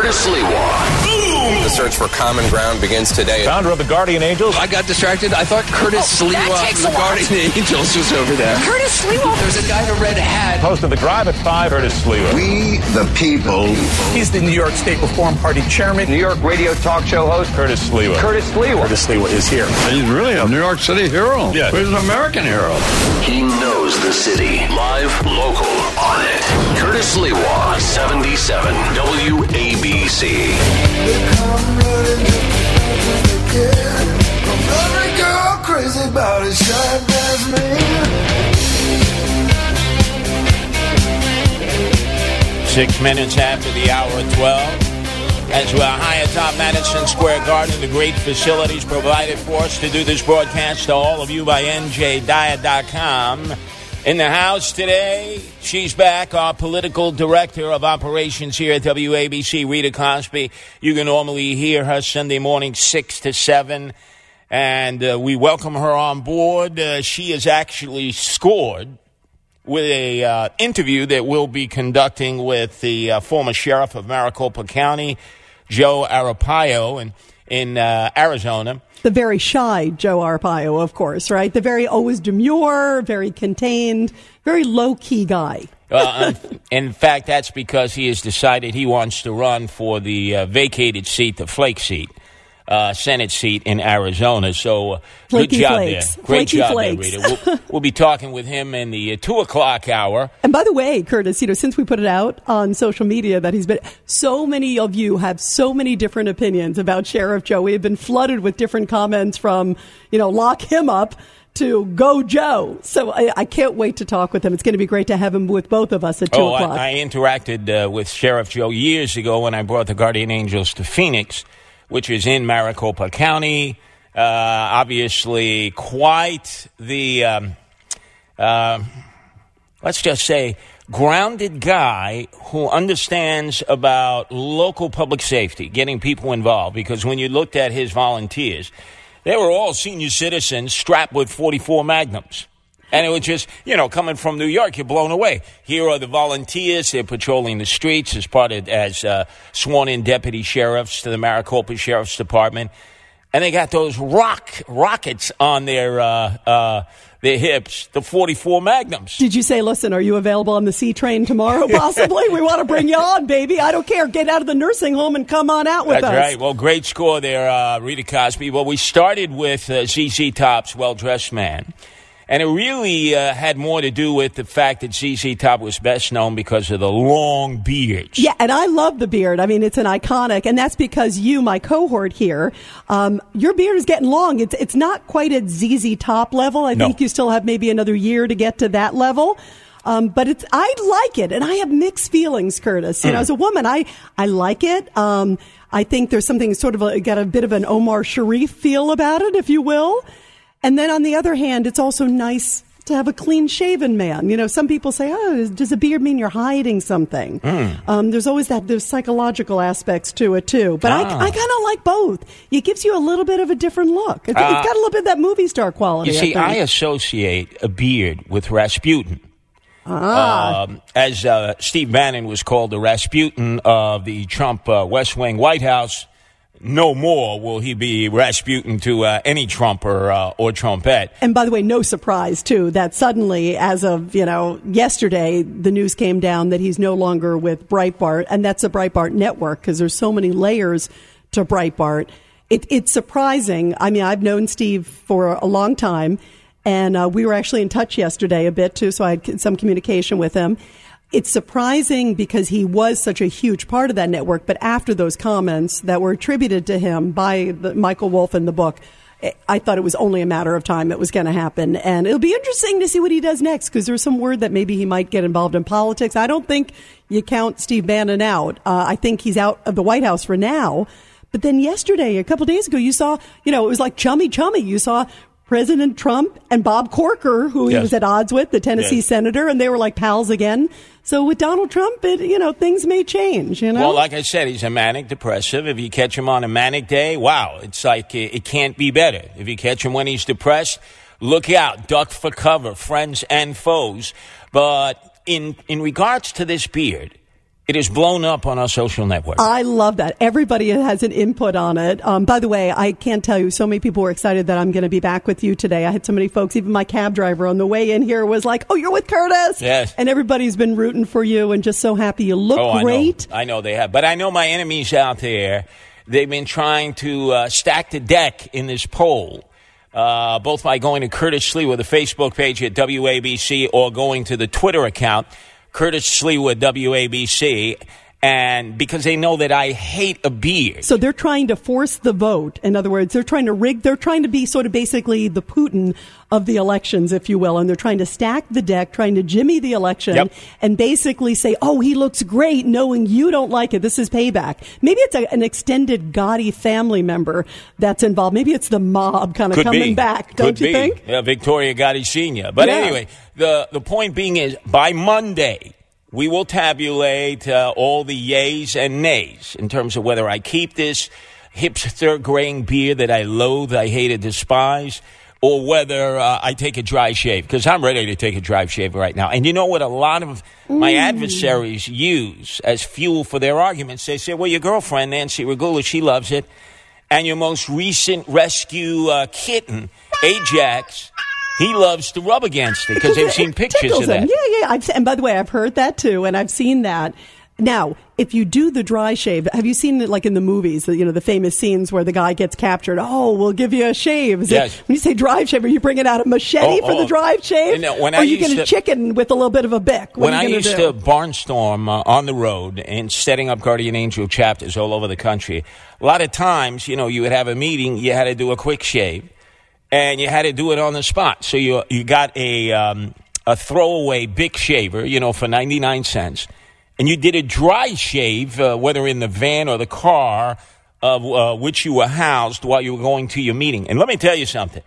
Curtis Sliwa. Boom! The search for common ground begins today. Founder of the Guardian Angels. I got distracted. I thought Curtis Sliwa from the Guardian Angels was over there. Curtis Sliwa. There's a guy in a red hat. Host of The Drive at 5, Curtis Sliwa. We, the people. He's the New York State Reform Party chairman. New York radio talk show host. Curtis Sliwa. Curtis Sliwa. Curtis Sliwa is here. He's really a New York City hero. Yeah. He's an American hero. He knows the city. Live, local, on it. Curtis Sliwa, 77 WABC. Crazy about it, shine as me. 6 minutes after the hour of 12. As we're high atop Madison Square Garden, the great facilities provided for us to do this broadcast to all of you by NJDiet.com. In the house today, she's back, our political director of operations here at WABC, Rita Cosby. You can normally hear her Sunday morning 6 to 7, and we welcome her on board. She has actually scored with a interview that we'll be conducting with the former sheriff of Maricopa County, Joe Arpaio, in Arizona. The very shy Joe Arpaio, of course, right? The very always demure, very contained, very low-key guy. In fact, that's because he has decided he wants to run for the vacated seat, the Flake seat. Senate seat in Arizona. So good job there. Great job there, Rita. We'll be talking with him in the 2 o'clock hour. And by the way, Curtis, since we put it out on social media that he's been, so many of you have so many different opinions about Sheriff Joe. We have been flooded with different comments from, lock him up to go Joe. So I can't wait to talk with him. It's going to be great to have him with both of us at 2 o'clock. I interacted with Sheriff Joe years ago when I brought the Guardian Angels to Phoenix, which is in Maricopa County. Obviously, quite the, let's just say, grounded guy who understands about local public safety, getting people involved. Because when you looked at his volunteers, they were all senior citizens strapped with .44 Magnums. And it was just, coming from New York, you're blown away. Here are the volunteers. They're patrolling the streets as sworn-in deputy sheriffs to the Maricopa Sheriff's Department. And they got those rockets on their hips, the .44 Magnums. Did you say, listen, are you available on the C train tomorrow, possibly? We want to bring you on, baby. I don't care. Get out of the nursing home and come on out with us. That's right. Well, great score there, Rita Cosby. Well, we started with ZZ Top's Well-Dressed Man. And it really had more to do with the fact that ZZ Top was best known because of the long beards. Yeah, and I love the beard. I mean, it's an iconic, and that's because you, my cohort here, your beard is getting long. It's not quite at ZZ Top level. I think you still have maybe another year to get to that level. But I like it, and I have mixed feelings, Curtis. As a woman, I like it. I think there's something got a bit of an Omar Sharif feel about it, if you will. And then on the other hand, it's also nice to have a clean-shaven man. Some people say, does a beard mean you're hiding something? There's always there's psychological aspects to it, too. But I kind of like both. It gives you a little bit of a different look. It's got a little bit of that movie star quality. You see, I associate a beard with Rasputin. As Steve Bannon was called the Rasputin of the Trump West Wing White House. No more will he be Rasputin to any Trumper or Trumpette. And by the way, no surprise, too, that suddenly, as of, yesterday, the news came down that he's no longer with Breitbart, and that's a Breitbart network, because there's so many layers to Breitbart. It's surprising. I mean, I've known Steve for a long time, and we were actually in touch yesterday a bit, too, so I had some communication with him. It's surprising because he was such a huge part of that network, but after those comments that were attributed to him by Michael Wolff in the book, I thought it was only a matter of time it was going to happen. And it'll be interesting to see what he does next, because there's some word that maybe he might get involved in politics. I don't think you count Steve Bannon out. I think he's out of the White House for now. But then yesterday, a couple days ago, you saw, it was like chummy. You saw President Trump and Bob Corker, who he was at odds with, the Tennessee senator, and they were like pals again. So with Donald Trump, things may change, Well, like I said, he's a manic depressive. If you catch him on a manic day, wow, it's like it can't be better. If you catch him when he's depressed, look out, duck for cover, friends and foes. But in regards to this beard, It is blown up on our social network. I love that. Everybody has an input on it. By the way, I can't tell you, so many people were excited that I'm going to be back with you today. I had so many folks, even my cab driver on the way in here was like, oh, you're with Curtis? Yes. And everybody's been rooting for you and just so happy. You look great. I know they have. But I know my enemies out there, they've been trying to stack the deck in this poll, both by going to Curtis Sliwa, the Facebook page at WABC, or going to the Twitter account, Curtis Sliwa, WABC, and because they know that I hate a beard. So they're trying to force the vote. In other words, they're trying to rig. They're trying to be sort of basically the Putin of the elections, if you will. And they're trying to stack the deck, trying to jimmy the election, and basically say, oh, he looks great, knowing you don't like it. This is payback. Maybe it's an extended Gotti family member that's involved. Maybe it's the mob kind of coming back, don't you think? Yeah, Victoria Gotti Sr. But anyway, the point being is, by Monday, we will tabulate all the yays and nays in terms of whether I keep this hipster graying beard that I loathe, I hate, and despise, or whether I take a dry shave, because I'm ready to take a dry shave right now. And you know what a lot of my adversaries use as fuel for their arguments? They say, well, your girlfriend, Nancy Regula, she loves it. And your most recent rescue kitten, Ajax, he loves to rub against it because they've seen pictures of that. Yeah. And by the way, I've heard that too, and I've seen that. Now, if you do the dry shave, have you seen it like in the movies, the famous scenes where the guy gets captured? Oh, we'll give you a shave. Yes. When you say dry shave, are you bringing out a machete for the dry shave? When or are you going to chicken with a little bit of a bick? When I used to barnstorm on the road and setting up Guardian Angel chapters all over the country, a lot of times, you would have a meeting, you had to do a quick shave, and you had to do it on the spot. So you got a throwaway Bic shaver, for 99 cents. And you did a dry shave, whether in the van or the car of which you were housed while you were going to your meeting. And let me tell you something.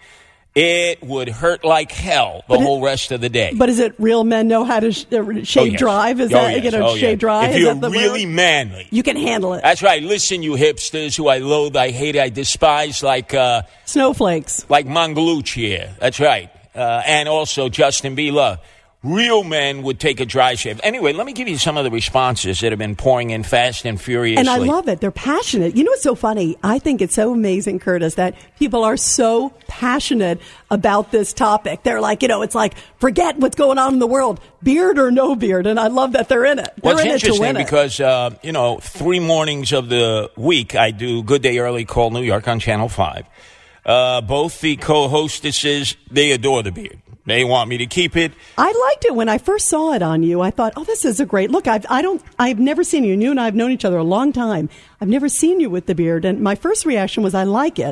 It would hurt like hell the whole rest of the day. But is it real men know how to shave drive? Is that, shave dry? If you're really manly. You can handle it. That's right. Listen, you hipsters who I loathe, I hate, I despise, like... snowflakes. Like Mangalucci here. That's right. And also Justin Bieler. Real men would take a dry shave. Anyway, let me give you some of the responses that have been pouring in fast and furiously. And I love it. They're passionate. You know what's so funny? I think it's so amazing, Curtis, that people are so passionate about this topic. They're like, it's like, forget what's going on in the world, beard or no beard. And I love that they're in it. Well, it's interesting because, 3 mornings of the week, I do Good Day Early Call New York on Channel 5. Both the co-hostesses, they adore the beard. They want me to keep it. I liked it when I first saw it on you. I thought, oh, this is a great look. I've never seen you. And you and I have known each other a long time. I've never seen you with the beard. And my first reaction was, I like it.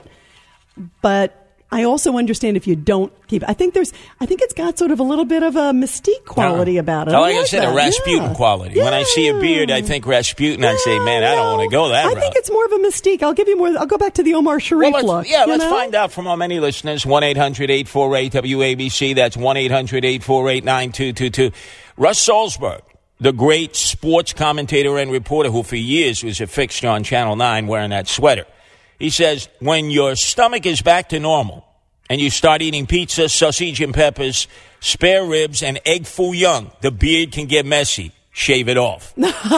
But I also understand if you don't keep it. I think it's got sort of a little bit of a mystique quality about it. Like I said, a Rasputin quality. Yeah. When I see a beard, I think Rasputin. I say, man, I don't want to go that route. I think it's more of a mystique. I'll give you more. I'll go back to the Omar Sharif look. Yeah, let's find out from our many listeners. 1-800-848-WABC. That's 1-800-848-9222. Russ Salzberg, the great sports commentator and reporter who for years was a fixture on Channel 9 wearing that sweater. He says, when your stomach is back to normal and you start eating pizza, sausage and peppers, spare ribs, and egg foo young, the beard can get messy. Shave it off.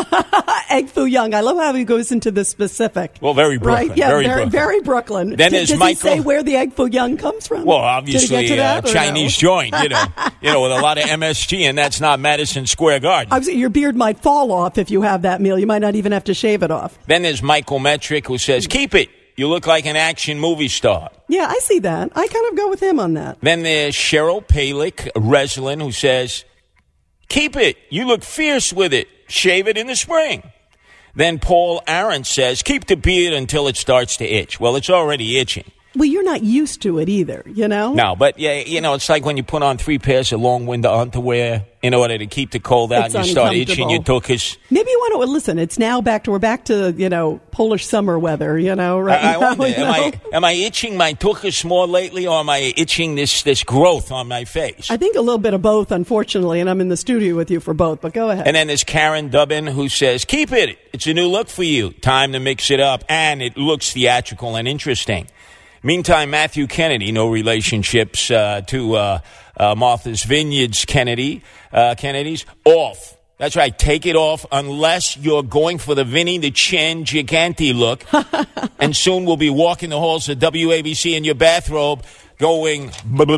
Egg foo young. I love how he goes into the specific. Well, very Brooklyn. Right? Yeah, very Brooklyn. Then does he say where the egg foo young comes from? Well, obviously, Chinese joint, with a lot of MSG, and that's not Madison Square Garden. Your beard might fall off if you have that meal. You might not even have to shave it off. Then there's Michael Metric, who says, keep it. You look like an action movie star. Yeah, I see that. I kind of go with him on that. Then there's Cheryl Palick Reslin, who says, keep it. You look fierce with it. Shave it in the spring. Then Paul Aaron says, keep the beard until it starts to itch. Well, it's already itching. Well, you're not used to it either, No, but, it's like when you put on 3 pairs of long-window underwear in order to keep the cold out, and you start itching your tuchus. Maybe you want to listen. It's now we're back to, Polish summer weather, right now. I wonder, am I itching my tuchus more lately, or am I itching this growth on my face? I think a little bit of both, unfortunately, and I'm in the studio with you for both, but go ahead. And then there's Karen Dubbin, who says, keep it. It's a new look for you. Time to mix it up, and it looks theatrical and interesting. Meantime, Matthew Kennedy, no relationships to Martha's Vineyard's Kennedys, off That's right. Take it off unless you're going for the Vinny the Chin Gigante look. And soon we'll be walking the halls of WABC in your bathrobe going...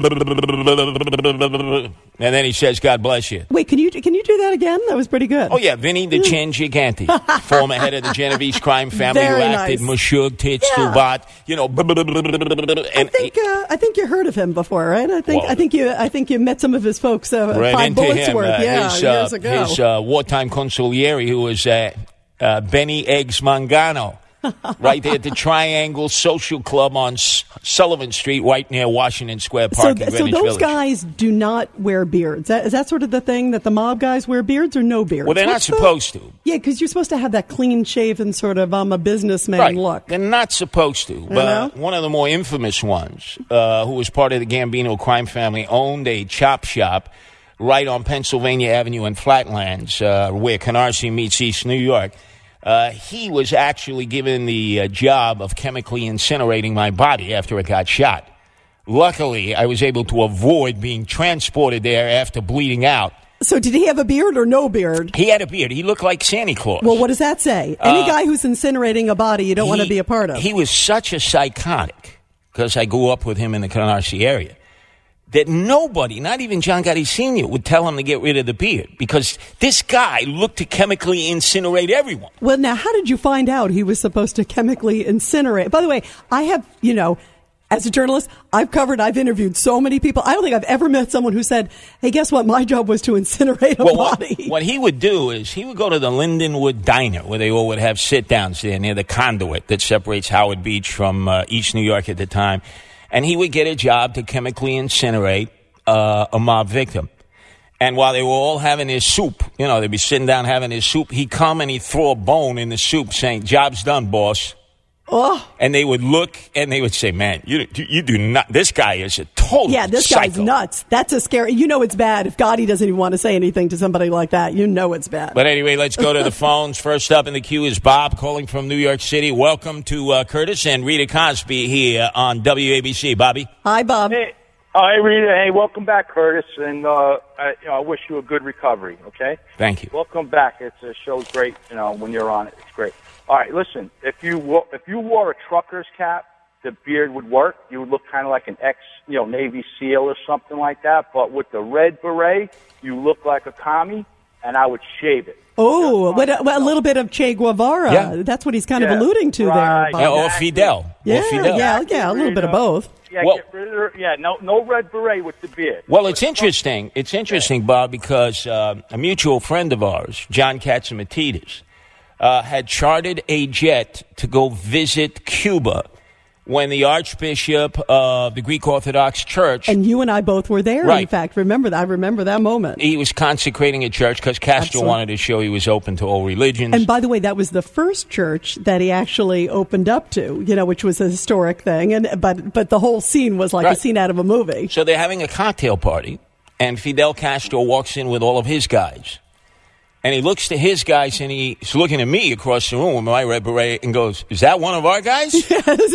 And then he says, God bless you. Wait, can you do that again? That was pretty good. Oh, yeah. Vinny the Chin Gigante. Former head of the Genovese crime family Very who acted nice. Meshuggah, Tits, Tubat. You know... I think you heard of him before, right? I think you met some of his folks. Ran 5 into bullets him. worth, years ago. His wartime consigliere, who was Benny Eggs Mangano, right there at the Triangle Social Club on Sullivan Street, right near Washington Square Park in So Greenwich those Village. guys do not wear beards. Is that sort of the thing, that the mob guys wear beards or no beards? Well, they're not supposed to. Yeah, because you're supposed to have that clean-shaven sort of I'm a businessman look. They're not supposed to. But one of the more infamous ones, who was part of the Gambino crime family, owned a chop shop right on Pennsylvania Avenue in Flatlands, where Canarsie meets East New York. He was actually given the job of chemically incinerating my body after it got shot. Luckily, I was able to avoid being transported there after bleeding out. So did he have a beard or no beard? He had a beard. He looked like Santa Claus. Well, what does that say? Any guy who's incinerating a body you don't want to be a part of. He was such a psychotic, because I grew up with him in the Canarsie area, that nobody, not even John Gotti Sr., would tell him to get rid of the beard, because this guy looked to chemically incinerate everyone. Well, now, how did you find out he was supposed to chemically incinerate? By the way, I have, as a journalist, I've interviewed so many people. I don't think I've ever met someone who said, hey, guess what? My job was to incinerate a body. What he would do is he would go to the Lindenwood Diner, where they all would have sit-downs there near the conduit that separates Howard Beach from East New York at the time. And he would get a job to chemically incinerate a mob victim. And while they were all having their soup, they'd be sitting down having their soup, he'd come and he'd throw a bone in the soup saying, job's done, boss. Oh. And they would look and they would say, man, you do not, this guy is a total this psycho. guy's nuts. That's a scary, it's bad. If Gotti doesn't even want to say anything to somebody like that, it's bad. But anyway, let's go to the phones. First up in the queue is Bob calling from New York City. Welcome to Curtis and Rita Cosby here on WABC. Bobby. Hi, Bob. Hey, hi, Rita. Hey, welcome back, Curtis. And I wish you a good recovery, okay? Thank you. Welcome back. It's a show's great, when you're on it. It's great. All right, listen, if you wore a trucker's cap, the beard would work. You would look kind of like an Navy SEAL or something like that. But with the red beret, you look like a commie, and I would shave it. Oh, a little bit of Che Guevara. Yeah. That's what he's kind of alluding to right. there. Yeah, Bob. or Fidel. Yeah, a little bit of both. Yeah, no red beret with the beard. Well, it's interesting. It's interesting, Bob, because a mutual friend of ours, John Katzimatidis, had chartered a jet to go visit Cuba when the Archbishop of the Greek Orthodox Church... And you and I both were there, right. In fact. I remember that moment. He was consecrating a church because Castro wanted to show he was open to all religions. And by the way, that was the first church that he actually opened up to, which was a historic thing. But the whole scene was like a scene out of a movie. So they're having a cocktail party, and Fidel Castro walks in with all of his guys. And he looks to his guys, and he's looking at me across the room with my red beret and goes, is that one of our guys? Is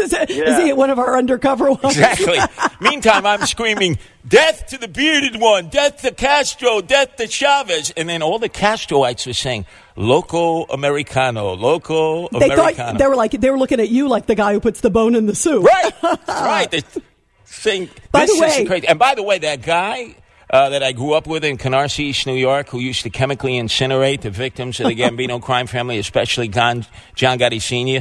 he one of our undercover ones? Exactly. Meantime, I'm screaming, death to the bearded one, death to Castro, death to Chavez. And then all the Castroites were saying, Loco Americano, Loco Americano. They were looking at you like the guy who puts the bone in the soup. Right. They're saying, by the way, is crazy. And by the way, that guy... that I grew up with in Canarsie, East New York, who used to chemically incinerate the victims of the Gambino crime family, especially John Gotti Sr.,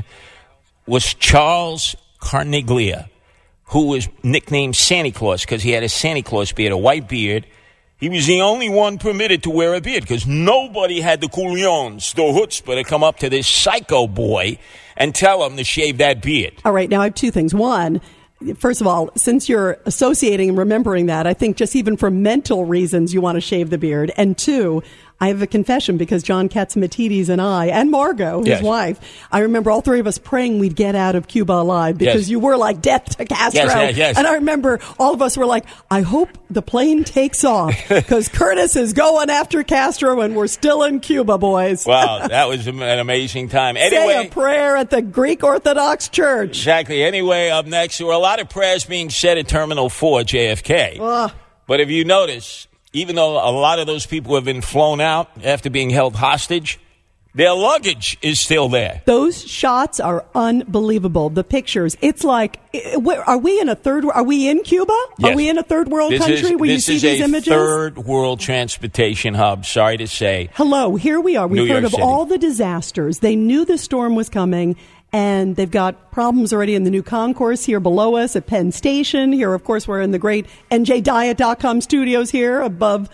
was Charles Carniglia, who was nicknamed Santa Claus because he had a Santa Claus beard, a white beard. He was the only one permitted to wear a beard because nobody had the culions, the chutzpah, to come up to this psycho boy and tell him to shave that beard. All right, now I have two things. One, first of all, since you're associating and remembering that, I think just even for mental reasons you want to shave the beard. And two, I have a confession because John Katzimatidis and I, and Margot, his wife, I remember all three of us praying we'd get out of Cuba alive because you were like, death to Castro. Yes. And I remember all of us were like, I hope the plane takes off because Curtis is going after Castro and we're still in Cuba, boys. Wow, that was an amazing time. Anyway, say a prayer at the Greek Orthodox Church. Exactly. Anyway, up next, there were a lot of prayers being said at Terminal 4 JFK. But if you notice, even though a lot of those people have been flown out after being held hostage, their luggage is still there. Those shots are unbelievable. The pictures. It's like, are we in Cuba? Yes. Are we in a third world country where you see these images? This is a third world transportation hub, sorry to say. Hello, here we are. We've heard of all the disasters. They knew the storm was coming, and they've got problems already in the new concourse here below us at Penn Station. Here, of course, we're in the great NJDiet.com studios here above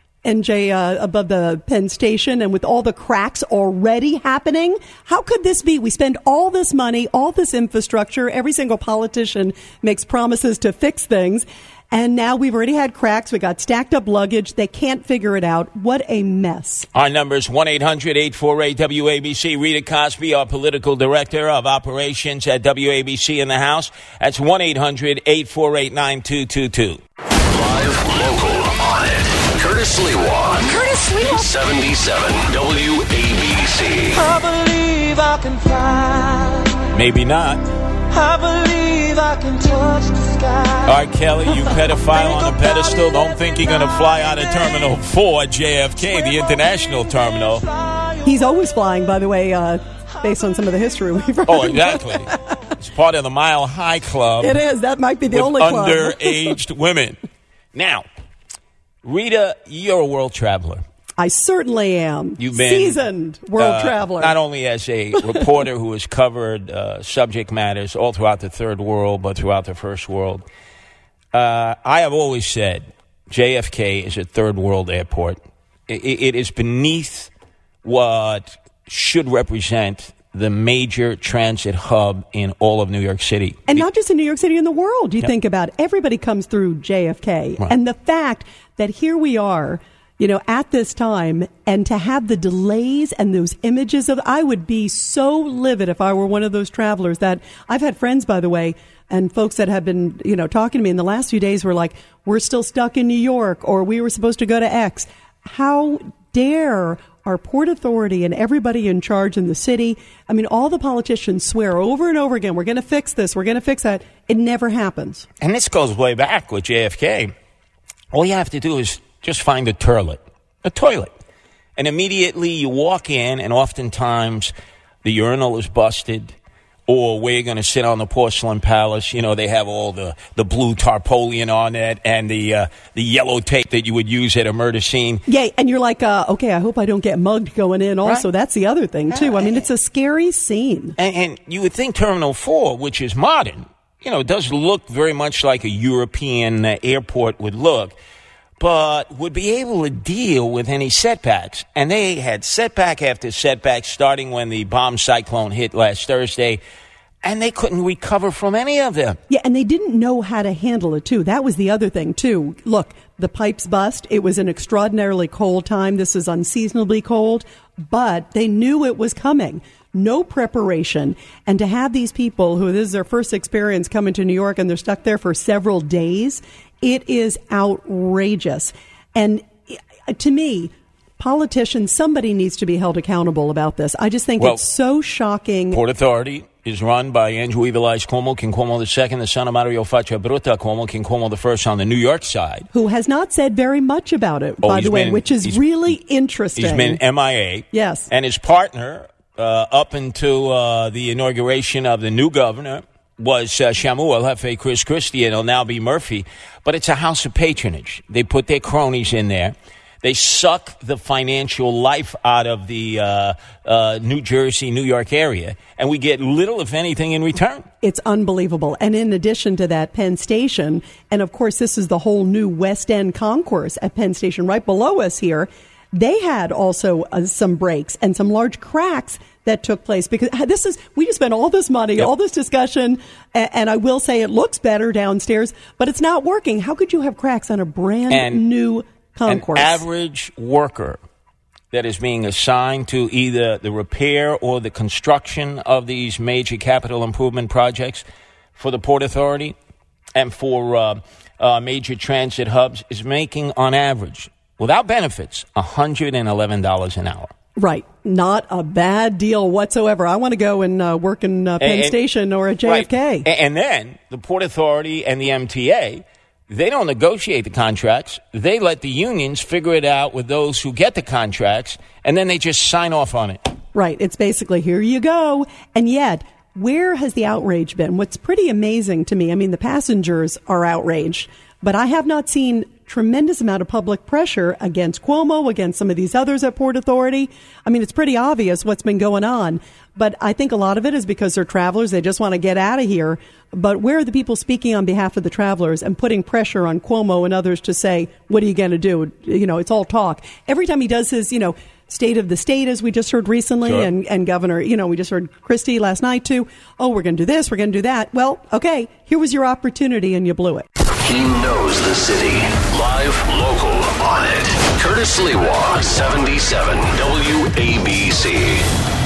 the Penn Station, and with all the cracks already happening. How could this be? We spend all this money, all this infrastructure. Every single politician makes promises to fix things. And now we've already had cracks. We got stacked up luggage. They can't figure it out. What a mess. Our number is 1-800-848-WABC. Rita Cosby, our political director of operations at WABC in the House. That's 1-800-848-9222. Live, local, on it. Curtis Lewa. 77 WABC. I believe I can fly. Maybe not. I believe I can touch the sky. All right, Kelly, you pedophile on a pedestal. Don't think you're going to fly out of Terminal 4, JFK, the international terminal. He's always flying, by the way, based on some of the history we've heard. Oh, exactly. It's part of the Mile High Club. It is. That might be the only club. Underaged women. Now, Rita, you're a world traveler. I certainly am. You've been seasoned world traveler. Not only as a reporter who has covered subject matters all throughout the third world, but throughout the first world. I have always said JFK is a third world airport. It is beneath what should represent the major transit hub in all of New York City. And not just in New York City, in the world. You think about it. Everybody comes through JFK. Right. And the fact that here we are, at this time, and to have the delays and those images of, I would be so livid if I were one of those travelers that I've had friends, by the way, and folks that have been, talking to me in the last few days were like, we're still stuck in New York, or we were supposed to go to X. How dare our Port Authority and everybody in charge in the city, all the politicians swear over and over again, we're going to fix this, we're going to fix that. It never happens. And this goes way back with JFK. All you have to do is just find a toilet. And immediately you walk in, and oftentimes the urinal is busted, or where you're going to sit on the porcelain palace. They have all the blue tarpaulin on it and the yellow tape that you would use at a murder scene. Yeah, and you're like, okay, I hope I don't get mugged going in also. Right. That's the other thing, too. It's a scary scene. And you would think Terminal 4, which is modern, does look very much like a European airport would look, but would be able to deal with any setbacks. And they had setback after setback, starting when the bomb cyclone hit last Thursday, and they couldn't recover from any of them. Yeah, and they didn't know how to handle it, too. That was the other thing, too. Look, the pipes bust. It was an extraordinarily cold time. This is unseasonably cold, but they knew it was coming. No preparation. And to have these people who this is their first experience coming to New York, and they're stuck there for several days, it is outrageous. And to me, politicians, somebody needs to be held accountable about this. I just think it's so shocking. Port Authority is run by Andrew Evil Eyes Cuomo, King Cuomo II, the son of Mario Faccia Brutta Cuomo, King Cuomo I on the New York side. Who has not said very much about it, by the way, which is really interesting. He's been MIA. Yes. And his partner, up until the inauguration of the new governor, was Shamu El-Jefe Chris Christie, and it'll now be Murphy. But it's a house of patronage. They put their cronies in there. They suck the financial life out of the New Jersey, New York area, and we get little, if anything, in return. It's unbelievable. And in addition to that, Penn Station, and of course this is the whole new West End concourse at Penn Station right below us here, they had also some breaks and some large cracks that took place, because we just spent all this money, all this discussion, and I will say it looks better downstairs, but it's not working. How could you have cracks on a brand new concourse? An average worker that is being assigned to either the repair or the construction of these major capital improvement projects for the Port Authority and for major transit hubs is making, on average, without benefits, $111 an hour. Right. Not a bad deal whatsoever. I want to go and work in Penn Station or at JFK. Right. And then the Port Authority and the MTA They don't negotiate the contracts. They let the unions figure it out with those who get the contracts, and then they just sign off on it. Right. It's basically, here you go. And yet, where has the outrage been? What's pretty amazing to me, I mean, the passengers are outraged, but I have not seen tremendous amount of public pressure against Cuomo, against some of these others at Port Authority. I mean, it's pretty obvious what's been going on, but I think a lot of it is because they're travelers. They just want to get out of here. But where are the people speaking on behalf of the travelers and putting pressure on Cuomo and others to say, what are you going to do? You know, it's all talk. Every time he does his, state of the state, as we just heard recently, sure. and Governor, we just heard Christie last night too. Oh, we're going to do this, we're going to do that. Well, okay, here was your opportunity and you blew it. He knows the city. Live, local, on it. Curtis Lewa, 77 WABC.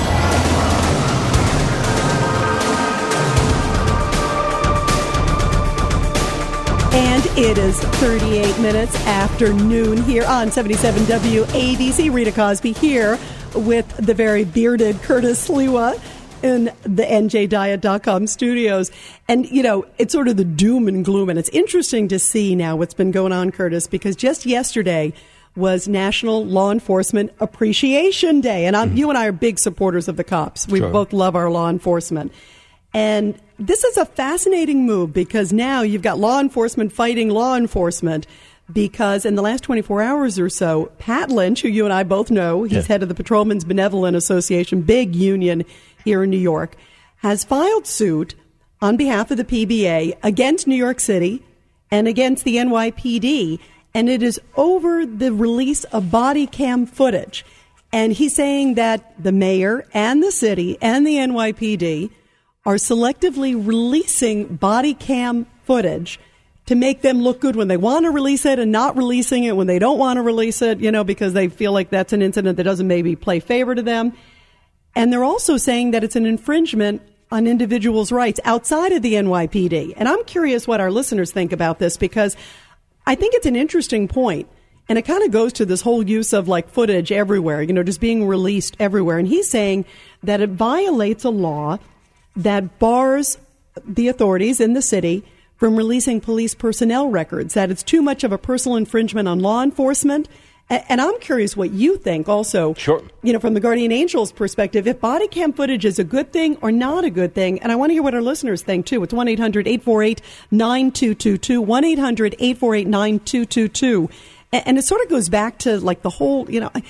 And it is 38 minutes after noon here on 77 WABC. Rita Cosby here with the very bearded Curtis Lewa in the NJDiet.com studios. And, it's sort of the doom and gloom. And it's interesting to see now what's been going on, Curtis, because just yesterday was National Law Enforcement Appreciation Day. And you and I are big supporters of the cops. We both love our law enforcement. And this is a fascinating move because now you've got law enforcement fighting law enforcement because in the last 24 hours or so, Pat Lynch, who you and I both know, he's head of the Patrolmen's Benevolent Association, big union here in New York, has filed suit on behalf of the PBA against New York City and against the NYPD. And it is over the release of body cam footage. And he's saying that the mayor and the city and the NYPD are selectively releasing body cam footage to make them look good when they want to release it and not releasing it when they don't want to release it, because they feel like that's an incident that doesn't maybe play favor to them. And they're also saying that it's an infringement on individuals' rights outside of the NYPD. And I'm curious what our listeners think about this because I think it's an interesting point. And it kind of goes to this whole use of footage everywhere, just being released everywhere. And he's saying that it violates a law that bars the authorities in the city from releasing police personnel records, that it's too much of a personal infringement on law enforcement. And I'm curious what you think also, sure. From the Guardian Angel's perspective, if body cam footage is a good thing or not a good thing. And I want to hear what our listeners think, too. It's 1-800-848-9222, 1-800-848-9222. And it sort of goes back to the whole,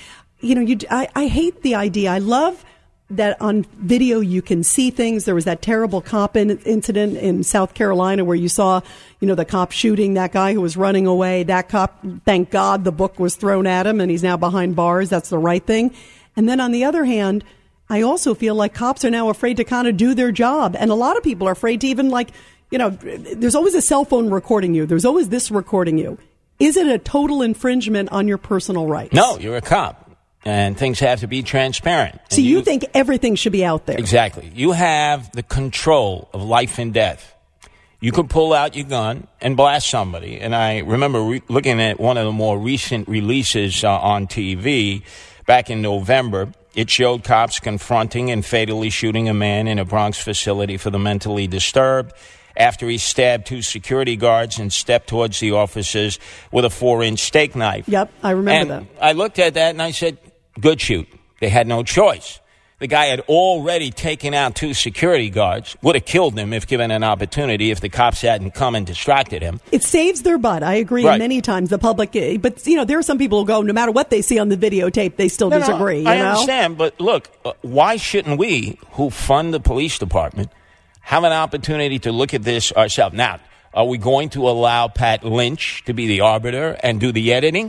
I hate the idea. I love that on video you can see things. There was that terrible cop incident in South Carolina where you saw, the cop shooting that guy who was running away. That cop, thank God, the book was thrown at him and he's now behind bars. That's the right thing. And then on the other hand, I also feel like cops are now afraid to kind of do their job. And a lot of people are afraid to even there's always a cell phone recording you. There's always this recording you. Is it a total infringement on your personal rights? No, you're a cop. And things have to be transparent. So you think everything should be out there? Exactly. You have the control of life and death. You could pull out your gun and blast somebody. And I remember looking at one of the more recent releases on TV back in November. It showed cops confronting and fatally shooting a man in a Bronx facility for the mentally disturbed after he stabbed two security guards and stepped towards the officers with a 4-inch steak knife. Yep, I remember that. I looked at that and I said, good shoot. They had no choice. The guy had already taken out two security guards, would have killed them if given an opportunity if the cops hadn't come and distracted him. It saves their butt. I agree many times. The public, but there are some people who go, no matter what they see on the videotape, they still disagree. I understand, but look, why shouldn't we, who fund the police department, have an opportunity to look at this ourselves? Now, are we going to allow Pat Lynch to be the arbiter and do the editing?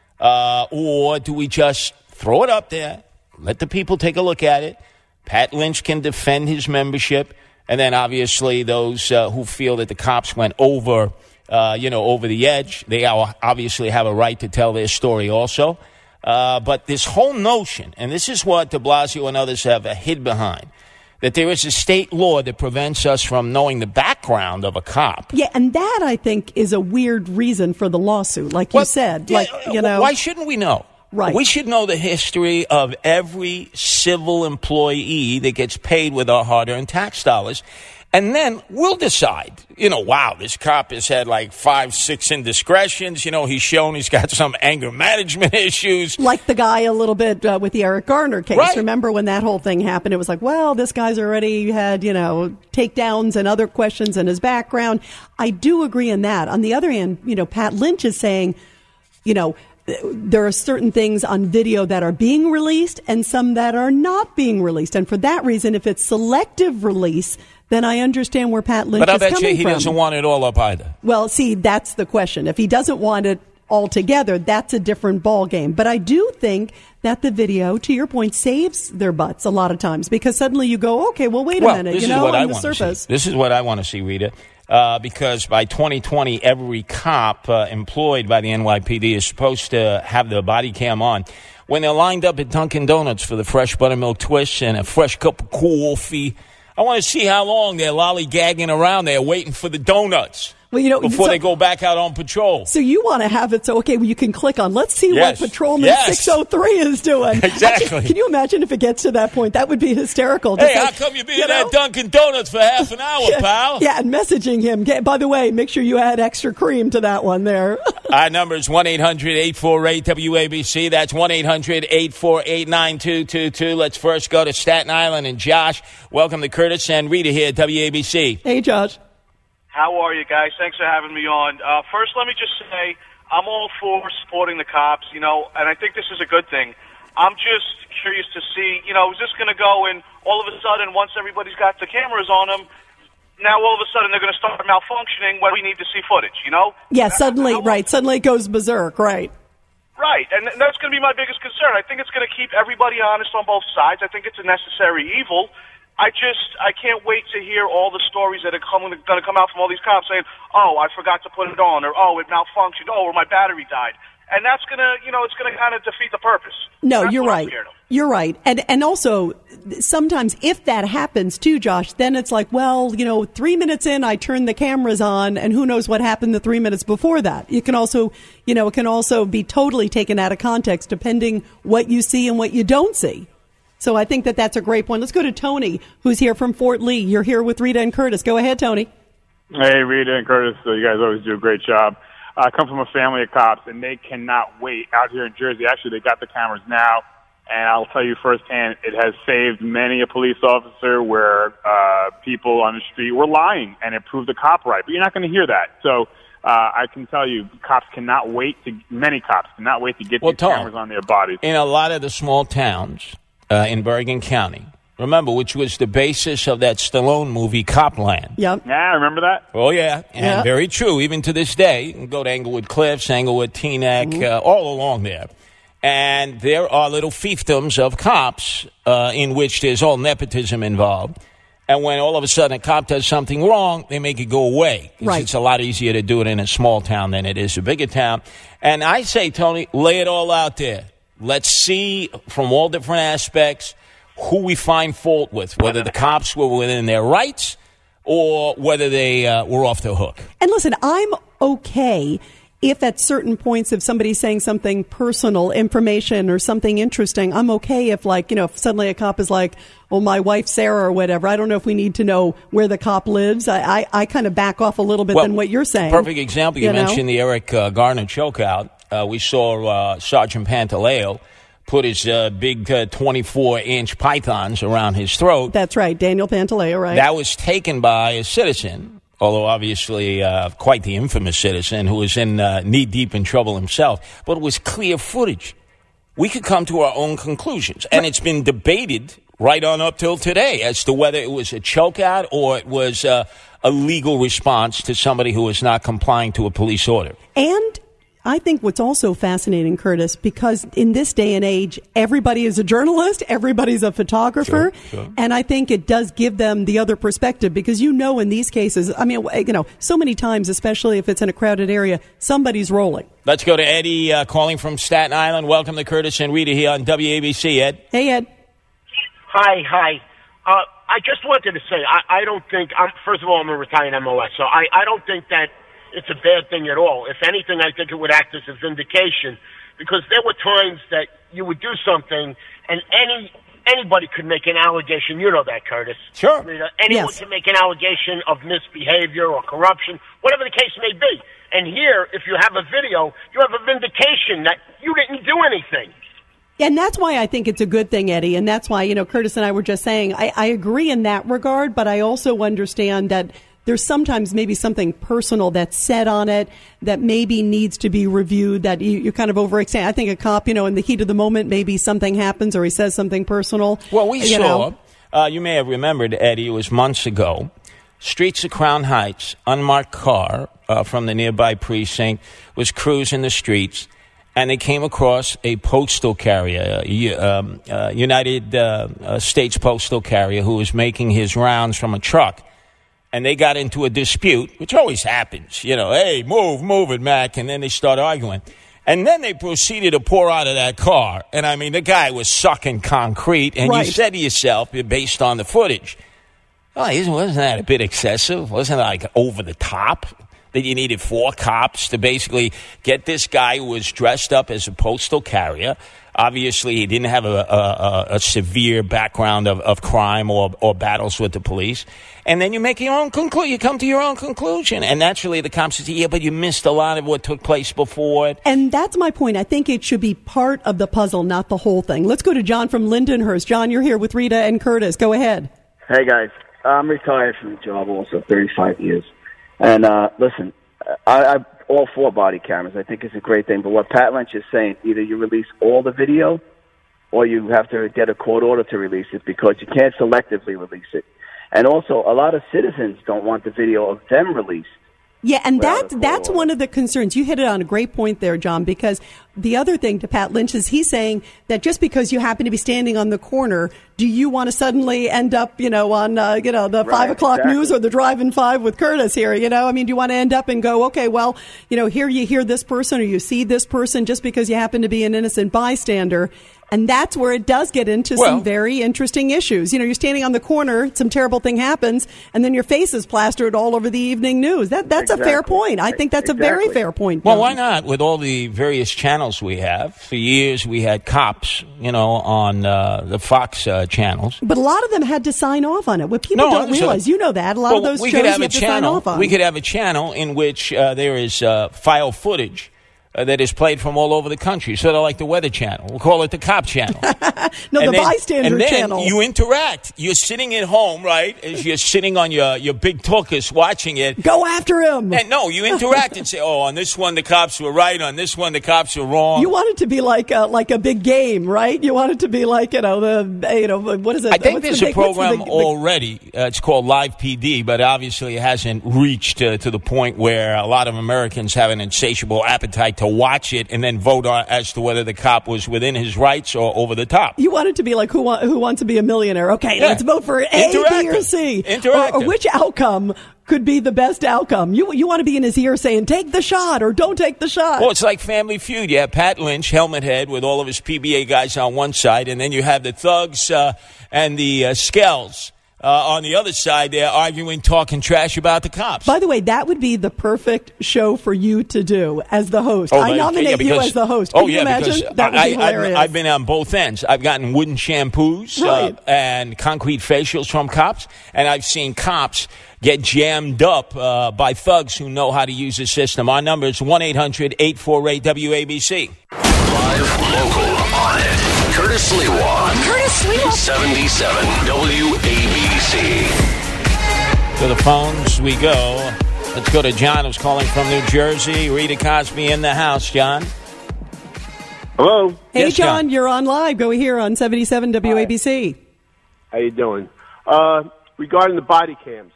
Or do we just throw it up there, let the people take a look at it? Pat Lynch can defend his membership, and then obviously those who feel that the cops went over the edge, they obviously have a right to tell their story also. But this whole notion, and this is what de Blasio and others have hid behind, that there is a state law that prevents us from knowing the background of a cop. Yeah, and that, I think, is a weird reason for the lawsuit, you said. Why shouldn't we know? Right. We should know the history of every civil employee that gets paid with our hard-earned tax dollars. And then we'll decide, wow, this cop has had like 5, 6 indiscretions. He's shown he's got some anger management issues. Like the guy a little bit with the Eric Garner case. Right. Remember when that whole thing happened? It was like, well, this guy's already had, takedowns and other questions in his background. I do agree in that. On the other hand, Pat Lynch is saying, there are certain things on video that are being released and some that are not being released. And for that reason, if it's selective release, then I understand where Pat Lynch is coming from. But I bet you he doesn't want it all up either. Well, see, that's the question. If he doesn't want it all together, that's a different ball game. But I do think that the video, to your point, saves their butts a lot of times because suddenly you go, okay, well, wait a minute, this is what on the surface. This is what I want to see, Rita. Because by 2020, every cop employed by the NYPD is supposed to have their body cam on. When they're lined up at Dunkin' Donuts for the fresh buttermilk twists and a fresh cup of coffee, I want to see how long they're lollygagging around there waiting for the donuts. Well, before they go back out on patrol. So you want to have it so, okay, well, you can click on, let's see what Patrolman 603 is doing. Exactly. Actually, can you imagine if it gets to that point? That would be hysterical. Hey, how come you being at Dunkin' Donuts for half an hour, pal? Yeah, and messaging him. By the way, make sure you add extra cream to that one there. Our number is 1-800-848-WABC. That's 1-800-848-9222. Let's first go to Staten Island. And Josh, welcome to Curtis and Rita here at WABC. Hey, Josh. How are you guys? Thanks for having me on. First, let me just say I'm all for supporting the cops, and I think this is a good thing. I'm just curious to see, is this going to go and all of a sudden, once everybody's got the cameras on them, now all of a sudden they're going to start malfunctioning when we need to see footage, Yeah, suddenly it goes berserk, right. Right, and that's going to be my biggest concern. I think it's going to keep everybody honest on both sides. I think it's a necessary evil. I can't wait to hear all the stories that are going to come out from all these cops saying, oh, I forgot to put it on, or oh, it malfunctioned, or my battery died. And that's going to, it's going to kind of defeat the purpose. No, you're right. You're right. And also, sometimes if that happens too, Josh, then it's like, well, 3 minutes in, I turned the cameras on, and who knows what happened the 3 minutes before that. It can also, it can also be totally taken out of context depending what you see and what you don't see. So I think that that's a great point. Let's go to Tony, who's here from Fort Lee. You're here with Rita and Curtis. Go ahead, Tony. Hey, Rita and Curtis. You guys always do a great job. I come from a family of cops, and they cannot wait out here in Jersey. Actually, they got the cameras now, and I'll tell you firsthand, it has saved many a police officer where people on the street were lying, and it proved the cop right. But you're not going to hear that. So I can tell you, many cops cannot wait to get these cameras on their bodies. In a lot of the small towns, in Bergen County, remember, which was the basis of that Stallone movie, Copland. Yep. Yeah, I remember that. Oh, yeah. And very true, even to this day. You can go to Englewood Cliffs, Englewood, Teaneck, all along there. And there are little fiefdoms of cops in which there's all nepotism involved. And when all of a sudden a cop does something wrong, they make it go away. Right. It's a lot easier to do it in a small town than it is a bigger town. And I say, Tony, lay it all out there. Let's see from all different aspects who we find fault with, whether the cops were within their rights or whether they were off the hook. And listen, I'm okay if at certain points, if somebody's saying something personal, information or something interesting, I'm okay if if suddenly a cop is like, well, my wife, Sarah, or whatever, I don't know if we need to know where the cop lives. I kind of back off a little bit than what you're saying. Perfect example. You mentioned the Eric Garner chokeout. We saw Sergeant Pantaleo put his big 24-inch pythons around his throat. That's right, Daniel Pantaleo, right? That was taken by a citizen, although obviously quite the infamous citizen who was in knee-deep in trouble himself. But it was clear footage. We could come to our own conclusions. And it's been debated right on up till today as to whether it was a chokeout or it was a legal response to somebody who was not complying to a police order. And I think what's also fascinating, Curtis, because in this day and age, everybody is a journalist, everybody's a photographer, sure. And I think it does give them the other perspective because in these cases, so many times, especially if it's in a crowded area, somebody's rolling. Let's go to Eddie calling from Staten Island. Welcome to Curtis and Rita here on WABC, Ed. Hey, Ed. Hi. I just wanted to say, I don't think, first of all, I'm a retired MOS, so I don't think that it's a bad thing at all. If anything, I think it would act as a vindication because there were times that you would do something and any anybody could make an allegation. You know that, Curtis. Sure. Anyone can make an allegation of misbehavior or corruption, whatever the case may be. And here, if you have a video, you have a vindication that you didn't do anything. And that's why I think it's a good thing, Eddie. And that's why, Curtis and I were just saying, I agree in that regard, but I also understand that there's sometimes maybe something personal that's said on it that maybe needs to be reviewed, that you kind of overextend. I think a cop, in the heat of the moment, maybe something happens or he says something personal. Well, we saw, you may have remembered, Eddie, it was months ago, streets of Crown Heights, unmarked car from the nearby precinct was cruising the streets, and they came across a postal carrier, United States postal carrier, who was making his rounds from a truck. And they got into a dispute, which always happens. Hey, move it, Mac. And then they start arguing. And then they proceeded to pour out of that car. And, I mean, the guy was sucking concrete. And you said to yourself, based on the footage, wasn't that a bit excessive? Wasn't it like over the top? That you needed 4 cops to basically get this guy who was dressed up as a postal carrier. Obviously, he didn't have a severe background of crime or battles with the police. And then you make your own conclusion. You come to your own conclusion. And naturally, the cops say, but you missed a lot of what took place before it. And that's my point. I think it should be part of the puzzle, not the whole thing. Let's go to John from Lindenhurst. John, you're here with Rita and Curtis. Go ahead. Hey, guys. I'm retired from the job also, 35 years. And listen, I all for body cameras. I think it's a great thing. But what Pat Lynch is saying, either you release all the video or you have to get a court order to release it, because you can't selectively release it. And also, a lot of citizens don't want the video of them released. Yeah, and that's one of the concerns. You hit it on a great point there, John, because the other thing to Pat Lynch is he's saying that just because you happen to be standing on the corner, do you want to suddenly end up, on, the 5 o'clock news or the Drive-In 5 with Curtis here, I mean, do you want to end up and go, okay, well, here you hear this person or you see this person just because you happen to be an innocent bystander. And that's where it does get into some very interesting issues. You're standing on the corner, some terrible thing happens, and then your face is plastered all over the evening news. That's a fair point. I think that's a very fair point. Well, why not? With all the various channels we have, for years we had cops, on the Fox channels. But a lot of them had to sign off on it. What people don't realize, that, a lot of those shows you have to sign off on. We could have a channel in which there is file footage that is played from all over the country, sort of like the Weather Channel. We'll call it the Cop Channel. The Bystander Channel. And then you interact. You're sitting at home, right, as you're sitting on your big talkers watching it. Go after him. And you interact and say, on this one the cops were right, on this one the cops were wrong. You want it to be like a big game, right? You want it to be like, what is it? I think there's a program already. It's called Live PD, but obviously it hasn't reached to the point where a lot of Americans have an insatiable appetite to watch it and then vote on as to whether the cop was within his rights or over the top. You want it to be like Who Wants to Be a Millionaire? Okay, let's vote for A, B, or C. Or which outcome could be the best outcome. You want to be in his ear saying, take the shot or don't take the shot. Well, it's like Family Feud. You have Pat Lynch, helmet head, with all of his PBA guys on one side, and then you have the thugs and the Skells. On the other side, they're arguing, talking trash about the cops. By the way, that would be the perfect show for you to do as the host. I nominate you as the host. Can you imagine? That would be hilarious. I've been on both ends. I've gotten wooden shampoos and concrete facials from cops, and I've seen cops get jammed up by thugs who know how to use the system. Our number is 1-800-848-WABC. Live, local, on it. Curtis Sliwa. 77 WABC. To the phones we go. Let's go to John, who's calling from New Jersey. Rita Cosby in the house. John. Hello. Hey, yes, John, you're on live. Go here on 77 WABC. Hi. How you doing? Regarding the body cams,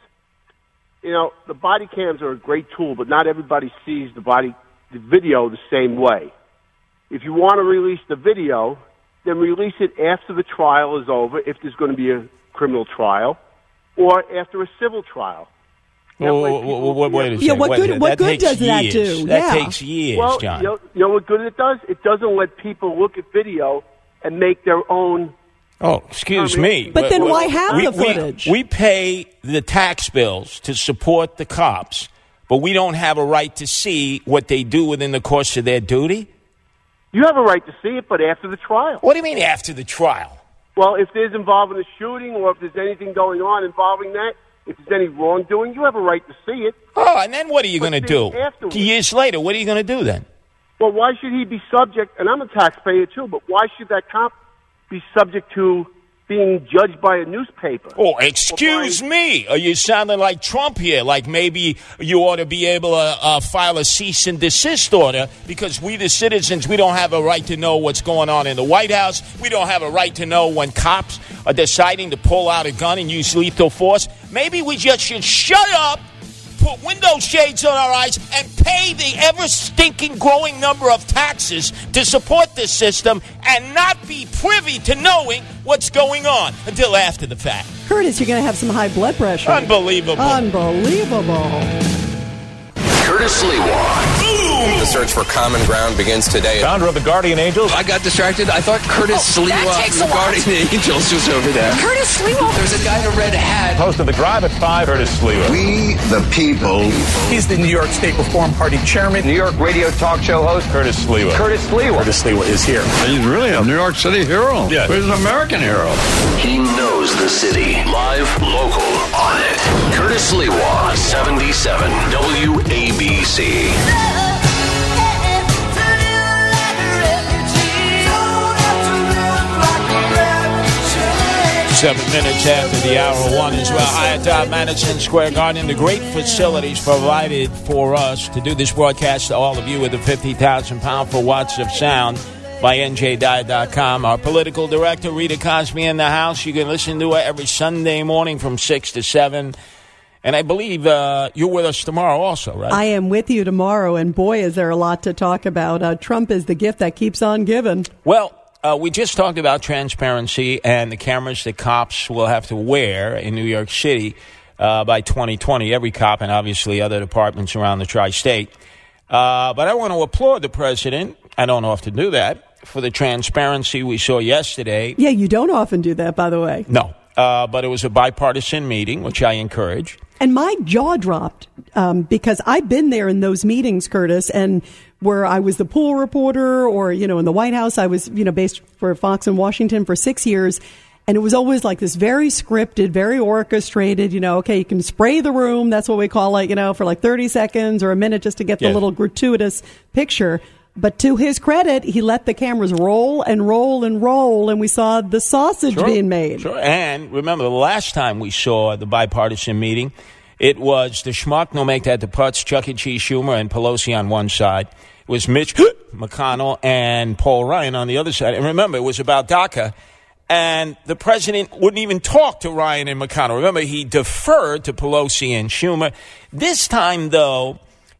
the body cams are a great tool, but not everybody sees the video the same way. If you want to release the video, then release it after the trial is over, if there's going to be a criminal trial, or after a civil trial. Wait a second. Yeah, what good does that do? That takes years, John. You know what good it does? It doesn't let people look at video and make their own. Oh, excuse me. But then why have the footage? We pay the tax bills to support the cops, but we don't have a right to see what they do within the course of their duty? You have a right to see it, but after the trial. What do you mean after the trial? Well, if there's involved in a shooting or if there's anything going on involving that, if there's any wrongdoing, you have a right to see it. Oh, and then what are you going to do? Afterwards. Years later, what are you going to do then? Well, why should he be subject, and I'm a taxpayer too, but why should that cop be subject to being judged by a newspaper? Oh, excuse me. Are you sounding like Trump here? Like maybe you ought to be able to file a cease and desist order because we, the citizens, we don't have a right to know what's going on in the White House. We don't have a right to know when cops are deciding to pull out a gun and use lethal force. Maybe we just should shut up, put window shades on our eyes, and pay the ever-stinking growing number of taxes to support this system and not be privy to knowing what's going on until after the fact. Curtis, you're going to have some high blood pressure. Unbelievable. Unbelievable. Curtis Lewa. The search for common ground begins today. Founder of the Guardian Angels. I got distracted. I thought Curtis Lewa, the Guardian Angels, was over there. Curtis Lewa. There's a guy in a red hat. Host of the Drive at 5, Curtis Lewa. We, the people. He's the New York State Reform Party chairman. New York radio talk show host, Curtis Lewa. Curtis Lewa. Curtis Lewa is here. He's really a New York City hero. Yeah. He's an American hero. He knows the city. Live, local, on it. Curtis Lewa, 77 WABC. 7 minutes after the hour one as well. Hyatt Madison Square Garden, the great facilities provided for us to do this broadcast to all of you with the 50,000 pound for watts of sound by NJDiet.com. Our political director, Rita Cosby, in the house. You can listen to her every Sunday morning from 6 to 7. And I believe you're with us tomorrow also, right? I am with you tomorrow, and boy, is there a lot to talk about. Trump is the gift that keeps on giving. Well, we just talked about transparency and the cameras that cops will have to wear in New York City by 2020. Every cop and obviously other departments around the tri-state. But I want to applaud the president. I don't often do that for the transparency we saw yesterday. Yeah, you don't often do that, by the way. No, but it was a bipartisan meeting, which I encourage. And my jaw dropped because I've been there in those meetings, Curtis, and where I was the pool reporter or, in the White House, I was, based for Fox in Washington for 6 years. And it was always like this very scripted, very orchestrated, okay, you can spray the room. That's what we call it, for like 30 seconds or a minute just to get the little gratuitous picture. But to his credit, he let the cameras roll and roll and roll, and we saw the sausage being made. Sure. And remember, the last time we saw the bipartisan meeting, it was the schmuck, no make that the putz, Chuck E. Cheese Schumer and Pelosi on one side. It was Mitch McConnell and Paul Ryan on the other side. And remember, it was about DACA. And the president wouldn't even talk to Ryan and McConnell. Remember, he deferred to Pelosi and Schumer. This time, though,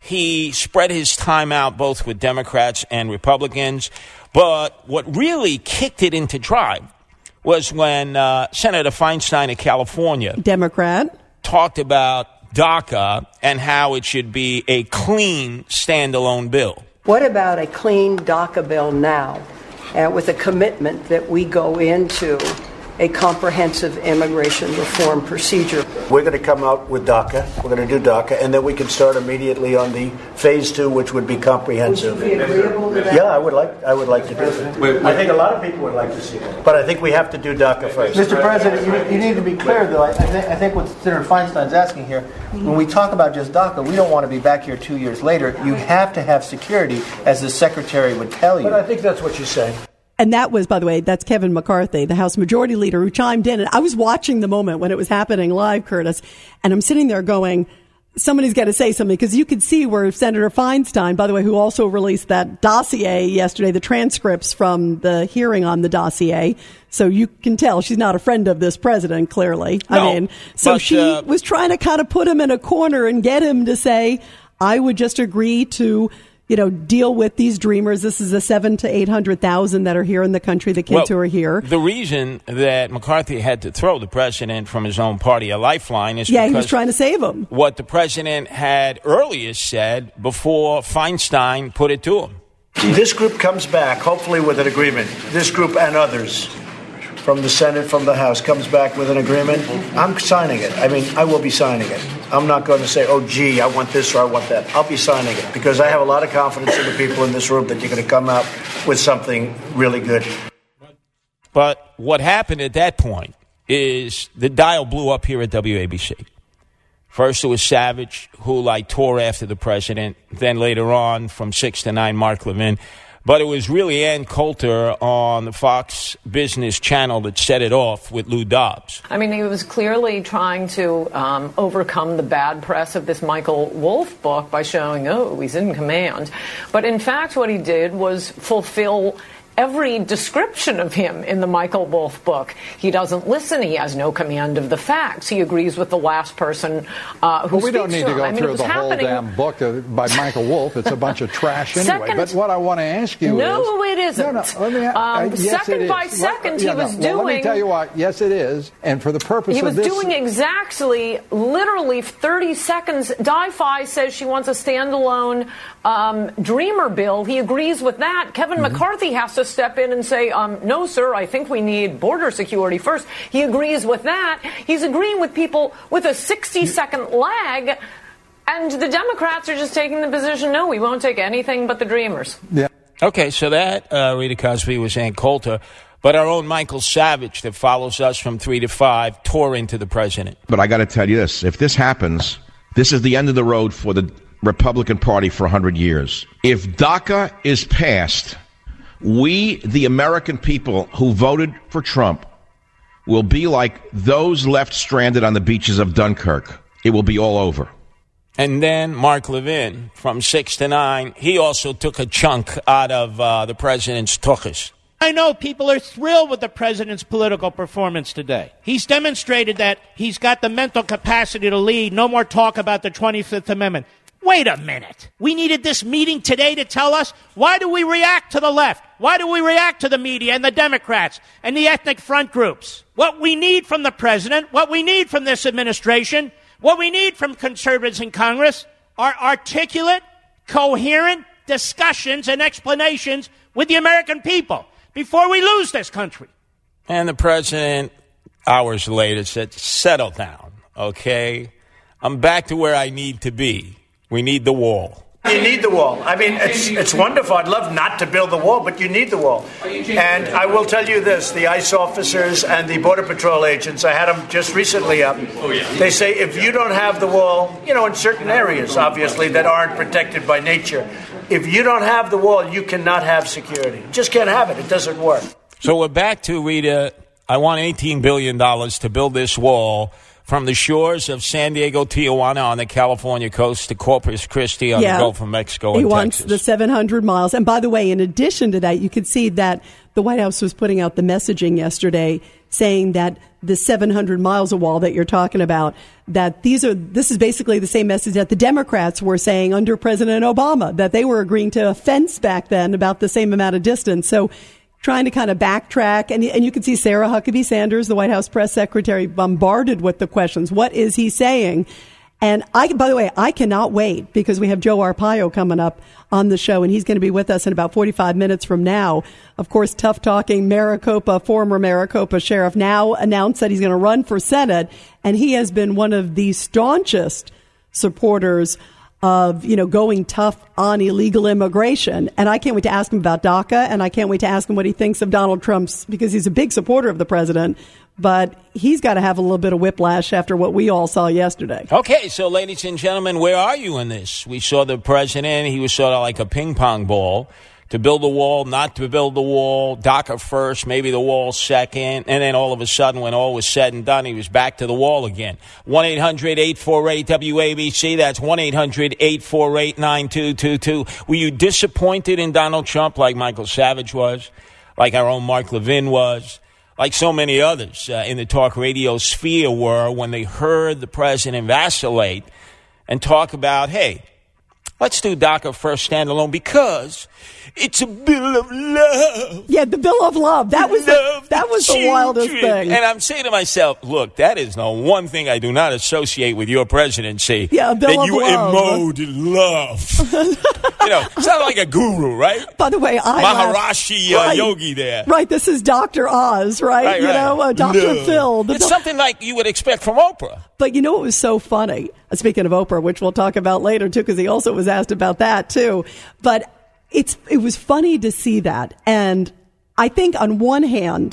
he spread his time out both with Democrats and Republicans. But what really kicked it into drive was when Senator Feinstein of California, Democrat, talked about DACA and how it should be a clean, standalone bill. What about a clean DACA bill now, with a commitment that we go into a comprehensive immigration reform procedure? We're going to come out with DACA. We're going to do DACA, and then we can start immediately on the phase 2, which would be comprehensive. Would you be agreeable to that? Yeah, I would like to do that. I think a lot of people would like to see that. But I think we have to do DACA first. Mr. President, you need to be clear, though. I think what Senator Feinstein's asking here, when we talk about just DACA, we don't want to be back here 2 years later. You have to have security, as the Secretary would tell you. But I think that's what she's saying. And that was, by the way, that's Kevin McCarthy, the House Majority Leader, who chimed in. And I was watching the moment when it was happening live, Curtis, and I'm sitting there going, somebody's got to say something, because you could see where Senator Feinstein, by the way, who also released that dossier yesterday, the transcripts from the hearing on the dossier. So you can tell she's not a friend of this president, clearly. No, so she was trying to kind of put him in a corner and get him to say, I would just agree to deal with these dreamers. This is the 700,000 to 800,000 that are here in the country, the kids who are here. The reason that McCarthy had to throw the president from his own party a lifeline is because he was trying to save him. What the president had earlier said before Feinstein put it to him. This group comes back, hopefully with an agreement. This group and others from the Senate, from the House, comes back with an agreement. I'm signing it. I will be signing it. I'm not going to say, oh, gee, I want this or I want that. I'll be signing it because I have a lot of confidence in the people in this room that you're going to come out with something really good. But what happened at that point is the dial blew up here at WABC. First, it was Savage, who tore after the president. Then later on, from 6 to 9, Mark Levin. But it was really Ann Coulter on the Fox Business Channel that set it off with Lou Dobbs. I mean, he was clearly trying to overcome the bad press of this Michael Wolff book by showing, he's in command. But in fact, what he did was fulfill every description of him in the Michael Wolff book. He doesn't listen. He has no command of the facts. He agrees with the last person who we don't need to go through the whole damn book by Michael Wolff. It's a bunch of trash anyway. But what I want to ask you is... No, it isn't. Yes, second by second, he was doing... let me tell you what. Yes, it is. And for the purpose of this... He was doing exactly, literally 30 seconds. Di-Fi says she wants a standalone Dreamer bill. He agrees with that. Kevin McCarthy has to step in and say, no, sir, I think we need border security first. He agrees with that. He's agreeing with people with a 60-second lag, and the Democrats are just taking the position, no, we won't take anything but the Dreamers. Yeah. Okay, so that, Rita Cosby, was Ann Coulter. But our own Michael Savage, that follows us from 3 to 5, tore into the president. But I got to tell you this. If this happens, this is the end of the road for the Republican Party for 100 years. If DACA is passed, we, the American people who voted for Trump, will be like those left stranded on the beaches of Dunkirk. It will be all over. And then Mark Levin, from 6 to 9, he also took a chunk out of the president's tuchus. I know people are thrilled with the president's political performance today. He's demonstrated that he's got the mental capacity to lead. No more talk about the 25th Amendment. Wait a minute. We needed this meeting today to tell us, why do we react to the left? Why do we react to the media and the Democrats and the ethnic front groups? What we need from the president, what we need from this administration, what we need from conservatives in Congress are articulate, coherent discussions and explanations with the American people before we lose this country. And the president, hours later, said, settle down, okay? I'm back to where I need to be. We need the wall. You need the wall. I mean, it's wonderful. I'd love not to build the wall, but you need the wall. And I will tell you this, the ICE officers and the Border Patrol agents, I had them just recently up. They say if you don't have the wall, in certain areas, obviously, that aren't protected by nature, if you don't have the wall, you cannot have security. You just can't have it. It doesn't work. So we're back to, Rita, I want $18 billion to build this wall from the shores of San Diego, Tijuana on the California coast to Corpus Christi on the Gulf of Mexico and He Texas. wants the 700 miles. And by the way, in addition to that, you could see that the White House was putting out the messaging yesterday saying that the 700 miles of wall that you're talking about, that this is basically the same message that the Democrats were saying under President Obama, that they were agreeing to a fence back then about the same amount of distance. So trying to kind of backtrack. And you can see Sarah Huckabee Sanders, the White House press secretary, bombarded with the questions. What is he saying? And by the way, I cannot wait because we have Joe Arpaio coming up on the show, and he's going to be with us in about 45 minutes from now. Of course, tough talking former Maricopa sheriff now announced that he's going to run for Senate. And he has been one of the staunchest supporters of, going tough on illegal immigration. And I can't wait to ask him about DACA, and I can't wait to ask him what he thinks of Donald Trump's, because he's a big supporter of the president, but he's got to have a little bit of whiplash after what we all saw yesterday. Okay, so ladies and gentlemen, where are you in this? We saw the president, he was sort of like a ping pong ball. To build the wall, not to build the wall, DACA first, maybe the wall second, and then all of a sudden, when all was said and done, he was back to the wall again. 1-800-848-WABC, that's 1-800-848-9222. Were you disappointed in Donald Trump like Michael Savage was, like our own Mark Levin was, like so many others in the talk radio sphere were when they heard the president vacillate and talk about, hey, let's do DACA first standalone because it's a bill of love. Yeah, the bill of love. That was the wildest thing. And I'm saying to myself, look, that is the one thing I do not associate with your presidency. Yeah, a bill that of you love. emoted love. It's not like a guru, right? By the way, Maharishi Yogi there. Right, this is Dr. Oz, right? Right. Dr. Phil. It's something like you would expect from Oprah. But you know what was so funny? Speaking of Oprah, which we'll talk about later, too, because he also was asked about that, too. But it was funny to see that. And I think on one hand,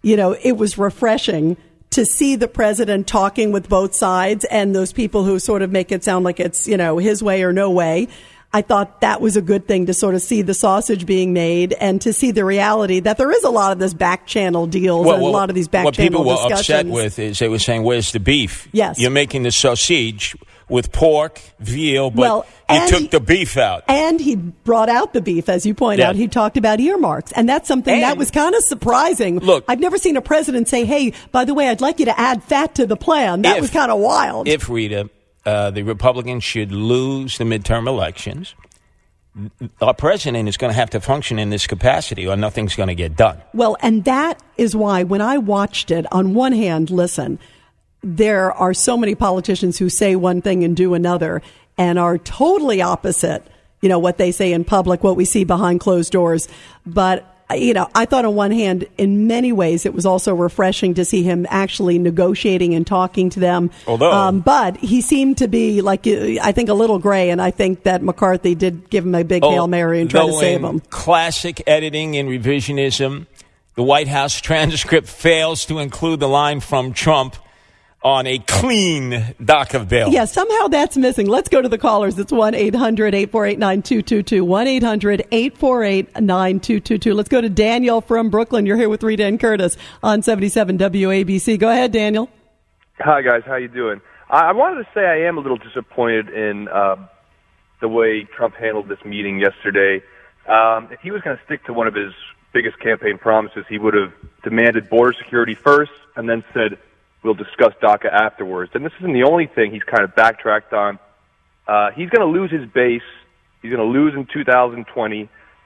it was refreshing to see the president talking with both sides and those people who sort of make it sound like it's, his way or no way. I thought that was a good thing to sort of see the sausage being made and to see the reality that there is a lot of this back channel deals and a lot of these back channel discussions. What people were upset with is they were saying, where's the beef? Yes. You're making the sausage with pork, veal, but you took the beef out. And he brought out the beef, as you point out. He talked about earmarks. And that's something that was kind of surprising. Look, I've never seen a president say, hey, by the way, I'd like you to add fat to the plan. That was kind of wild. If, Rita, the Republicans should lose the midterm elections, our president is going to have to function in this capacity or nothing's going to get done. Well, and that is why when I watched it, on one hand, listen, there are so many politicians who say one thing and do another and are totally opposite, what they say in public, what we see behind closed doors. But I thought on one hand, in many ways, it was also refreshing to see him actually negotiating and talking to them. But he seemed to be, I think, a little gray, and I think that McCarthy did give him a big Hail Mary and try to save him. Classic editing and revisionism. The White House transcript fails to include the line from Trump on a clean DACA bill. Yeah, somehow that's missing. Let's go to the callers. It's 1-800-848-9222. 1-800-848-9222. Let's go to Daniel from Brooklyn. You're here with Rita and Curtis on 77 WABC. Go ahead, Daniel. Hi, guys. How you doing? I wanted to say I am a little disappointed in the way Trump handled this meeting yesterday. If he was going to stick to one of his biggest campaign promises, he would have demanded border security first and then said, we'll discuss DACA afterwards. And this isn't the only thing he's kind of backtracked on. He's going to lose his base. He's going to lose in 2020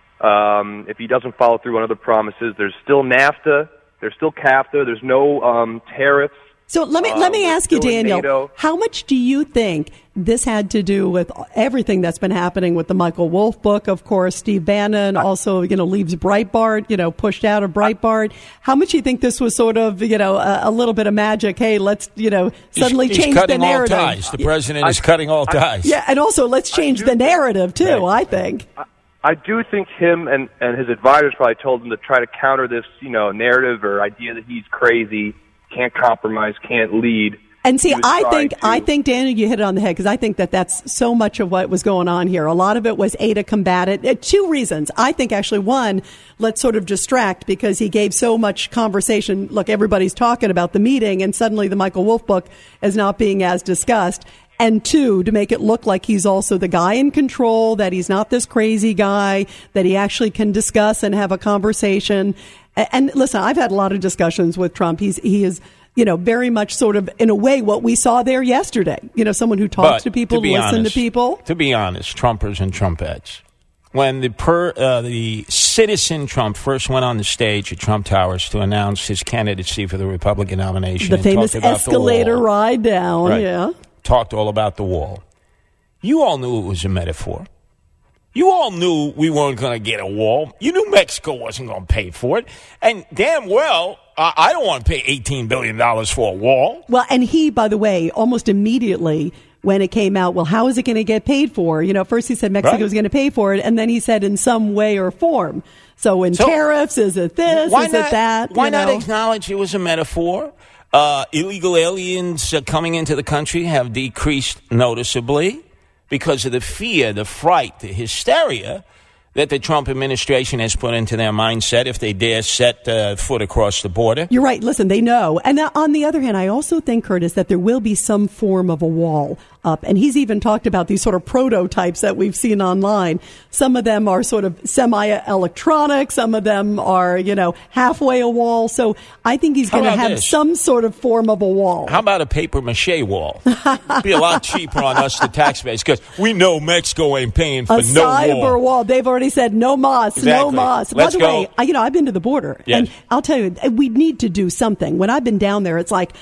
if he doesn't follow through on other promises. There's still NAFTA. There's still CAFTA. There's no tariffs. So let me ask you, Daniel, how much do you think this had to do with everything that's been happening with the Michael Wolff book? Of course, Steve Bannon also, leaves Breitbart, pushed out of Breitbart. How much do you think this was sort of, a little bit of magic? Hey, let's, suddenly change the narrative. All ties. The president is cutting all ties. Yeah, and also let's change the narrative too. I think. I do think him and his advisors probably told him to try to counter this, narrative or idea that he's crazy. Can't compromise, can't lead. And see, I think, Daniel, you hit it on the head because I think that that's so much of what was going on here. A lot of it was to combat it. Two reasons. I think actually one, let's sort of distract because he gave so much conversation. Look, everybody's talking about the meeting and suddenly the Michael Wolff book is not being as discussed. And two, to make it look like he's also the guy in control, that he's not this crazy guy, that he actually can discuss and have a conversation. And listen, I've had a lot of discussions with Trump. He is, very much sort of, in a way, what we saw there yesterday. Someone who talks to people, listen to people. To be honest, Trumpers and Trumpettes. When the citizen Trump first went on the stage at Trump Towers to announce his candidacy for the Republican nomination, the famous escalator ride down, right. Talked all about the wall. You all knew it was a metaphor. You all knew we weren't going to get a wall. You knew Mexico wasn't going to pay for it. And damn well, I don't want to pay $18 billion for a wall. Well, and he, by the way, almost immediately when it came out, well, how is it going to get paid for? First he said Mexico was going to pay for it, and then he said in some way or form. So tariffs, is it this, is it that? Why not acknowledge it was a metaphor? Illegal aliens coming into the country have decreased noticeably because of the fear, the fright, the hysteria that the Trump administration has put into their mindset if they dare set foot across the border. You're right. Listen, they know. And on the other hand, I also think, Curtis, that there will be some form of a wall up. And he's even talked about these sort of prototypes that we've seen online. Some of them are sort of semi-electronic. Some of them are, halfway a wall. So I think he's going to have some sort of form of a wall. How about a papier-mâché wall? It'd be a lot cheaper on us, the taxpayers, because we know Mexico ain't paying for no wall. A cyber wall. They've already said no mas, no mas. By the way, I've been to the border, and I'll tell you, we need to do something. When I've been down there, it's it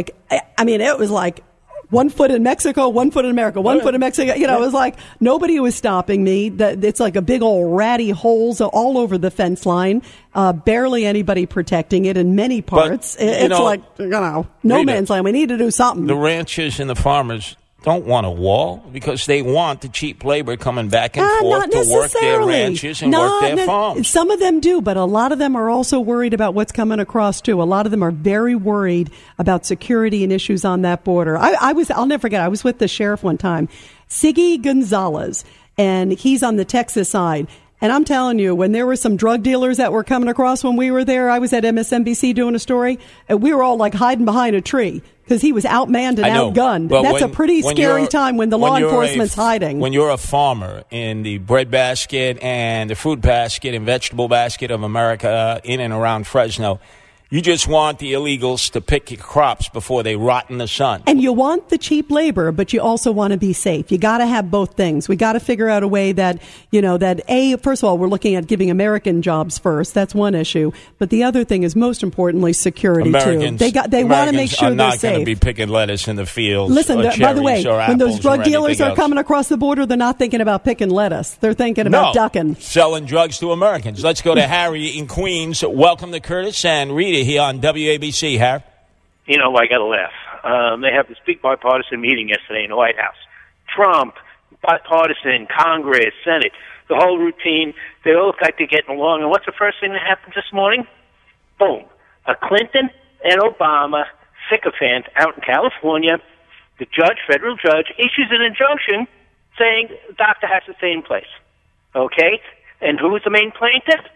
was like 1 foot in Mexico, 1 foot in America, 1 foot in Mexico. It was like nobody was stopping me. It's like a big old ratty holes all over the fence line. Barely anybody protecting it in many parts. It's like, no man's land. We need to do something. The ranchers and the farmers don't want a wall because they want the cheap labor coming back and forth to work their ranches and work their farms. Some of them do, but a lot of them are also worried about what's coming across, too. A lot of them are very worried about security and issues on that border. I'll never forget, I was with the sheriff one time, Siggy Gonzalez, and he's on the Texas side. And I'm telling you, when there were some drug dealers that were coming across when we were there, I was at MSNBC doing a story, and we were all like hiding behind a tree because he was outmanned and outgunned. Well, that's a pretty scary time when the law enforcement's hiding. When you're a farmer in the bread basket and the fruit basket and vegetable basket of America in and around Fresno, you just want the illegals to pick your crops before they rot in the sun. And you want the cheap labor, but you also want to be safe. You got to have both things. We got to figure out a way that, first of all, we're looking at giving American jobs first. That's one issue. But the other thing is, most importantly, security, Americans, too. They want to make sure they're safe. Are not going to be picking lettuce in the fields. Listen, by the way, when those drug dealers are else. Coming across the border, they're not thinking about picking lettuce. They're thinking about ducking. Selling drugs to Americans. Let's go to Harry in Queens. Welcome to Curtis and Rita here on WABC. Harry? You know, I got to laugh. They have this big bipartisan meeting yesterday in the White House. Trump, bipartisan, Congress, Senate, the whole routine. They all look like they're getting along. And what's the first thing that happened this morning? Boom. A Clinton and Obama sycophant out in California. The federal judge, issues an injunction saying the doctor has to stay in place. Okay? And who's the main plaintiff?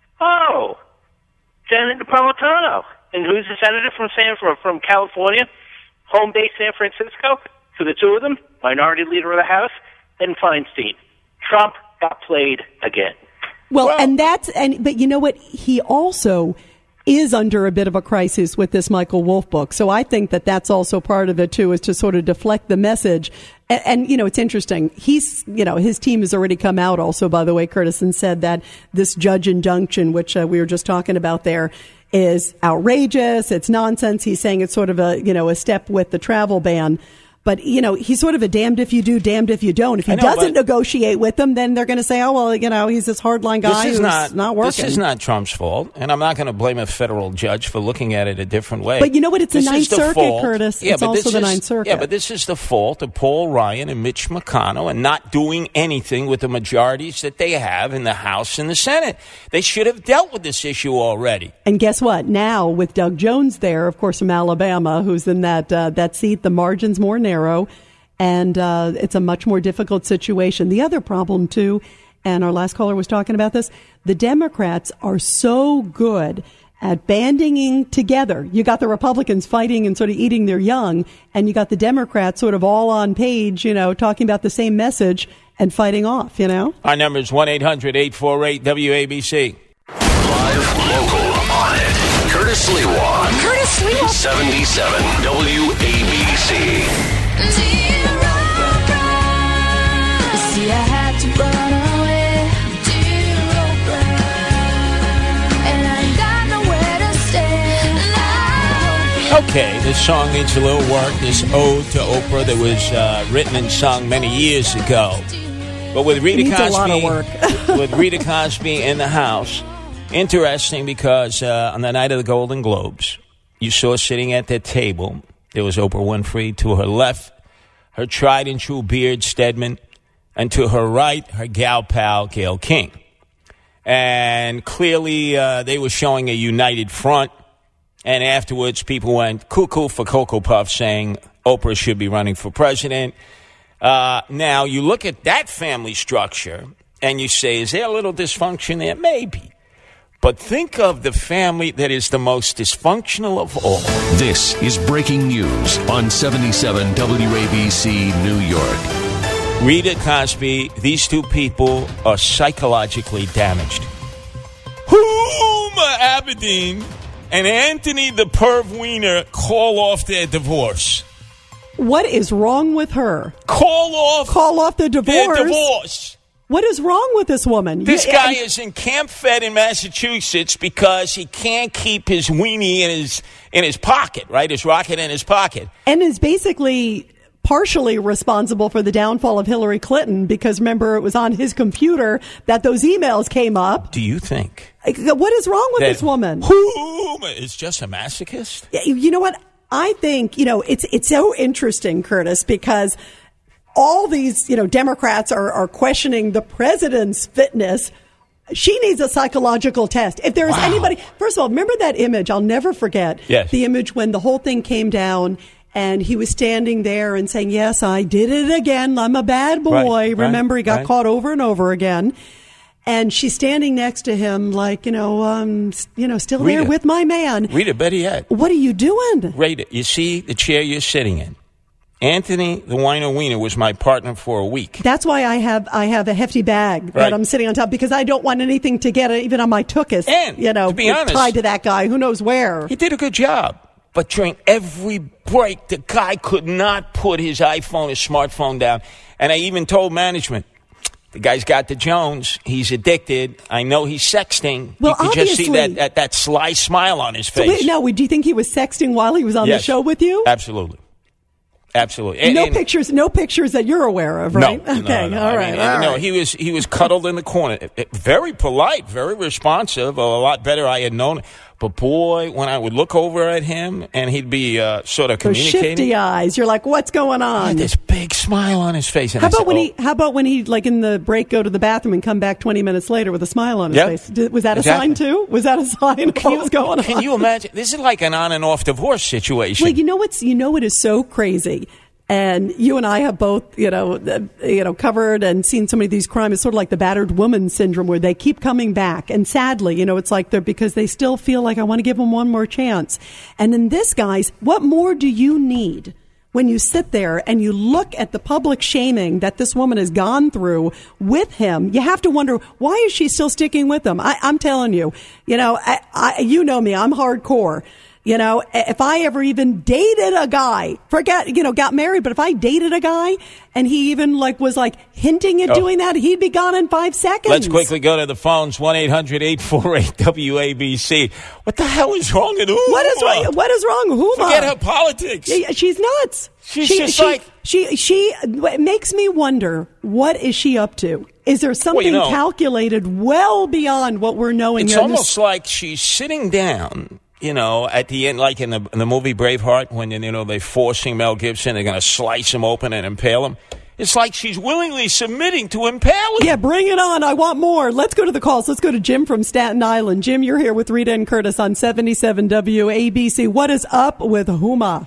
Oh, Senator Napolitano. And who's the senator from California, home base San Francisco? So the two of them, minority leader of the House, and Feinstein. Trump got played again. Well, but you know what? He also is under a bit of a crisis with this Michael Wolff book. So I think that that's also part of it, too, is to sort of deflect the message. And it's interesting. His team has already come out also, by the way, Curtis, and said that this judge injunction, which we were just talking about there, is outrageous. It's nonsense. He's saying it's sort of a step with the travel ban. But, he's sort of a damned if you do, damned if you don't. If he doesn't negotiate with them, then they're going to say, oh, well, he's this hardline guy who's not working. This is not Trump's fault, and I'm not going to blame a federal judge for looking at it a different way. But you know what? It's the Ninth Circuit, Curtis. It's also the Ninth Circuit. Yeah, but this is the fault of Paul Ryan and Mitch McConnell and not doing anything with the majorities that they have in the House and the Senate. They should have dealt with this issue already. And guess what? Now, with Doug Jones there, of course, from Alabama, who's in that seat, the margin's more narrow, and it's a much more difficult situation. The other problem, too, and our last caller was talking about this, the Democrats are so good at banding together. You got the Republicans fighting and sort of eating their young, and you got the Democrats sort of all on page, talking about the same message and fighting off, Our number is 1-800-848-WABC. Live, local, on it. Curtis Lewa. 77 WABC. See, I had to run away, and I ain't got nowhere to stay. Okay, this song needs a little work. This ode to Oprah that was written and sung many years ago. But with Rita Cosby, with Rita Cosby in the house, interesting because on the night of the Golden Globes, you saw sitting at that table, there was Oprah Winfrey. To her left, her tried and true Beard Stedman, and to her right, her gal pal, Gayle King. And clearly, they were showing a united front. And afterwards, people went cuckoo for Cocoa Puff, saying Oprah should be running for president. Now, you look at that family structure, and you say, is there a little dysfunction there? Maybe. But think of the family that is the most dysfunctional of all. This is breaking news on 77 WABC New York. Rita Cosby, these two people are psychologically damaged. Huma Abedin and Anthony the Perv Wiener call off their divorce. What is wrong with her? Call off the divorce. Their divorce. What is wrong with this woman? This guy is in Camp Fed in Massachusetts because he can't keep his weenie in his pocket, right? His rocket in his pocket. And is basically partially responsible for the downfall of Hillary Clinton because, remember, it was on his computer that those emails came up. Do you think? What is wrong with this woman? Who is just a masochist? You know what? I think, it's so interesting, Curtis, because all these, Democrats are questioning the president's fitness. She needs a psychological test. If there's anybody, first of all, remember that image? I'll never forget the image when the whole thing came down and he was standing there and saying, yes, I did it again. I'm a bad boy. Remember, he got caught over and over again. And she's standing next to him like, still there with my man. Rita, better yet. What are you doing? Rita, you see the chair you're sitting in. Anthony, the Wiener Wiener, was my partner for a week. That's why I have a hefty bag that I'm sitting on top, because I don't want anything to get even on my tuchus. And, to be honest, tied to that guy, who knows where. He did a good job. But during every break, the guy could not put his iPhone, his smartphone down. And I even told management, the guy's got the Jones. He's addicted. I know he's sexting. Well, you could just see that sly do you think he was sexting while he was on the show with you? Absolutely. Absolutely. No pictures that you're aware of, right? No. Okay, no. all right. He was cuddled in the corner. Very polite, very responsive, a lot better I had known. But boy, when I would look over at him and he'd be sort of communicating. Those shifty eyes. You're like, what's going on? He had this big smile on his face. And how about when he, like in the break, go to the bathroom and come back 20 minutes later with a smile on his face? Was that a sign too? Was that a sign of what was going on? Can you imagine? This is like an on and off divorce situation. Well, you know what is so crazy? And you and I have both, covered and seen so many of these crimes. It's sort of like the battered woman syndrome, where they keep coming back. And sadly, it's like because they still feel like, I want to give them one more chance. And in this, guys, what more do you need when you sit there and you look at the public shaming that this woman has gone through with him? You have to wonder, why is she still sticking with him? I'm telling you, you know me, I'm hardcore. If I ever even dated a guy, got married, but if I dated a guy and he even was hinting at doing that, he'd be gone in 5 seconds. Let's quickly go to the phones. 1-800-848-WABC. What the hell is wrong with Huma? What is wrong with Huma? Forget her politics. She's nuts. It makes me wonder, what is she up to? Is there something calculated well beyond what we're knowing? It's almost like she's sitting down. At the end, like in the movie Braveheart, when, they're forcing Mel Gibson, they're going to slice him open and impale him. It's like she's willingly submitting to impaling. Yeah, bring it on. I want more. Let's go to the calls. Let's go to Jim from Staten Island. Jim, you're here with Rita and Curtis on 77 WABC. What is up with Huma?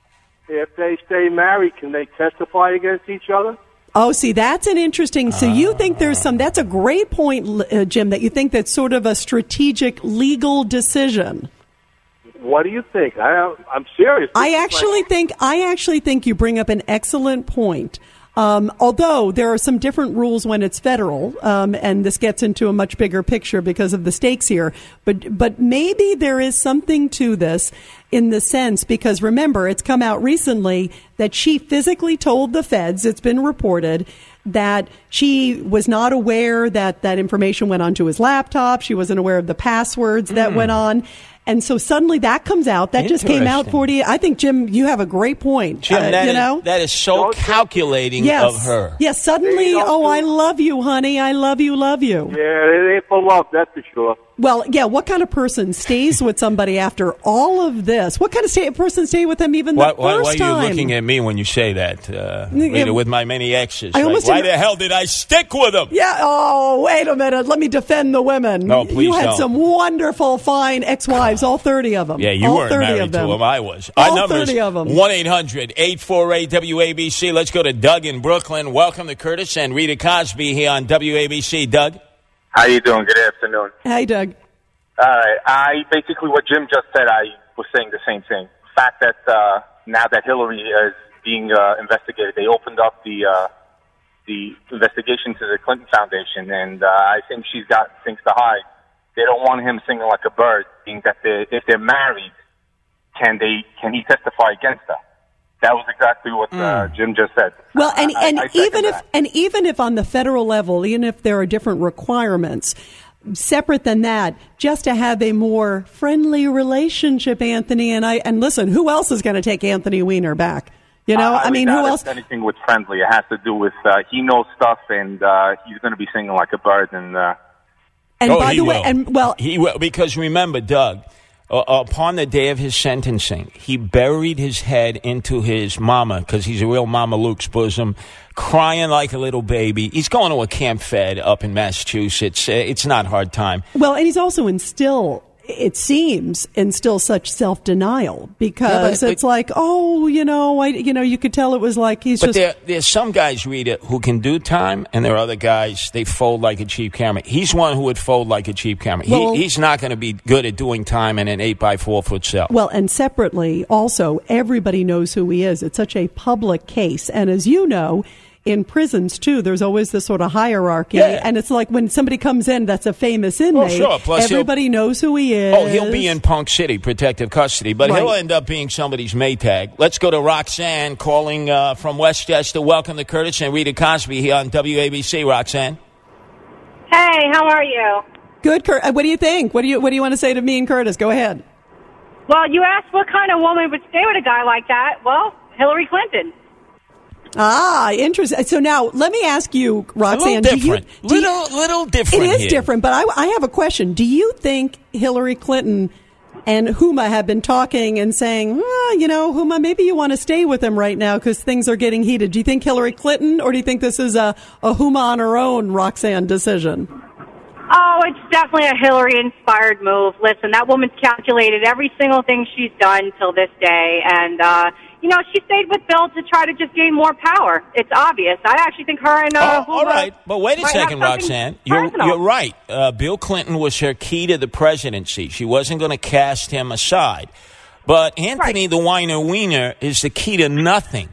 If they stay married, can they testify against each other? Oh, see, that's an interesting. So you think that's a great point, Jim, that you think that's sort of a strategic legal decision. What do you think? I'm serious. I actually think you bring up an excellent point. Although there are some different rules when it's federal, and this gets into a much bigger picture because of the stakes here. But maybe there is something to this in the sense, because remember, it's come out recently that she physically told the feds, it's been reported, that she was not aware that information went onto his laptop. She wasn't aware of the passwords that went on. And so suddenly that comes out. That just came out 48. I think, Jim, you have a great point. Jim, that is so calculating of her. Yes, suddenly, I love you, honey. I love you, love you. Yeah, it ain't for love, that's for sure. Well, yeah, what kind of person stays with somebody after all of this? What kind of person stayed with them even the first time? Why are you looking at me when you say that, Rita, with my many exes? Why the hell did I stick with them? Yeah, wait a minute. Let me defend the women. No, please You had some wonderful, fine ex-wives, all 30 of them. Yeah, you weren't married to them. I was. All 30 of them. 1-800-848-WABC. Let's go to Doug in Brooklyn. Welcome to Curtis and Rita Cosby here on WABC. Doug? How you doing? Good afternoon. Hey, Doug. All right. I basically, what Jim just said, I was saying the same thing. The fact that now that Hillary is being investigated, they opened up the investigation to the Clinton Foundation, and I think she's got things to hide. They don't want him singing like a bird, being that if they're married, can he testify against her? That was exactly what Jim just said. Well, and even if on the federal level, even if there are different requirements, separate than that, just to have a more friendly relationship, Anthony and listen, who else is going to take Anthony Weiner back? Who else? Anything with friendly, it has to do with he knows stuff, and he's going to be singing like a bird. He will, because remember, Doug. upon the day of his sentencing, he buried his head into his mama, because he's a real Mama Luke's bosom, crying like a little baby. He's going to a Camp Fed up in Massachusetts. It's not hard time. Well, and he's also it seems, instill such self-denial, because it's like, you could tell it was like he's but just... there's some guys, Rita, who can do time, and there are other guys, they fold like a cheap camera. He's one who would fold like a cheap camera. Well, he's not going to be good at doing time in an 8x4-foot cell. Well, and separately, also, everybody knows who he is. It's such a public case. And as you know, in prisons, too, there's always this sort of hierarchy. Yeah. And it's like when somebody comes in that's a famous inmate, sure. Plus everybody knows who he is. Oh, he'll be in Punk City, protective custody, but Right. he'll end up being somebody's Maytag. Let's go to Roxanne calling from Westchester. Welcome to Curtis and Rita Cosby here on WABC. Roxanne. Hey, how are you? Good, Kurt. What do you think? What do you want to say to me and Curtis? Go ahead. Well, you asked what kind of woman would stay with a guy like that. Well, Hillary Clinton. Ah, interesting. So now, let me ask you, Roxanne. A little different. Little different. It is here. different, but I have a question. Do you think Hillary Clinton and Huma have been talking and saying, Huma, maybe you want to stay with him right now because things are getting heated? Do you think Hillary Clinton, or do you think this is a Huma on her own, Roxanne, decision? Oh, it's definitely a Hillary-inspired move. Listen, that woman's calculated every single thing she's done till this day, and she stayed with Bill to try to just gain more power. It's obvious. I actually think her and Huma... all right, but wait a second, Roxanne. You're right. Bill Clinton was her key to the presidency. She wasn't going to cast him aside. But Anthony the Whiner Wiener is the key to nothing.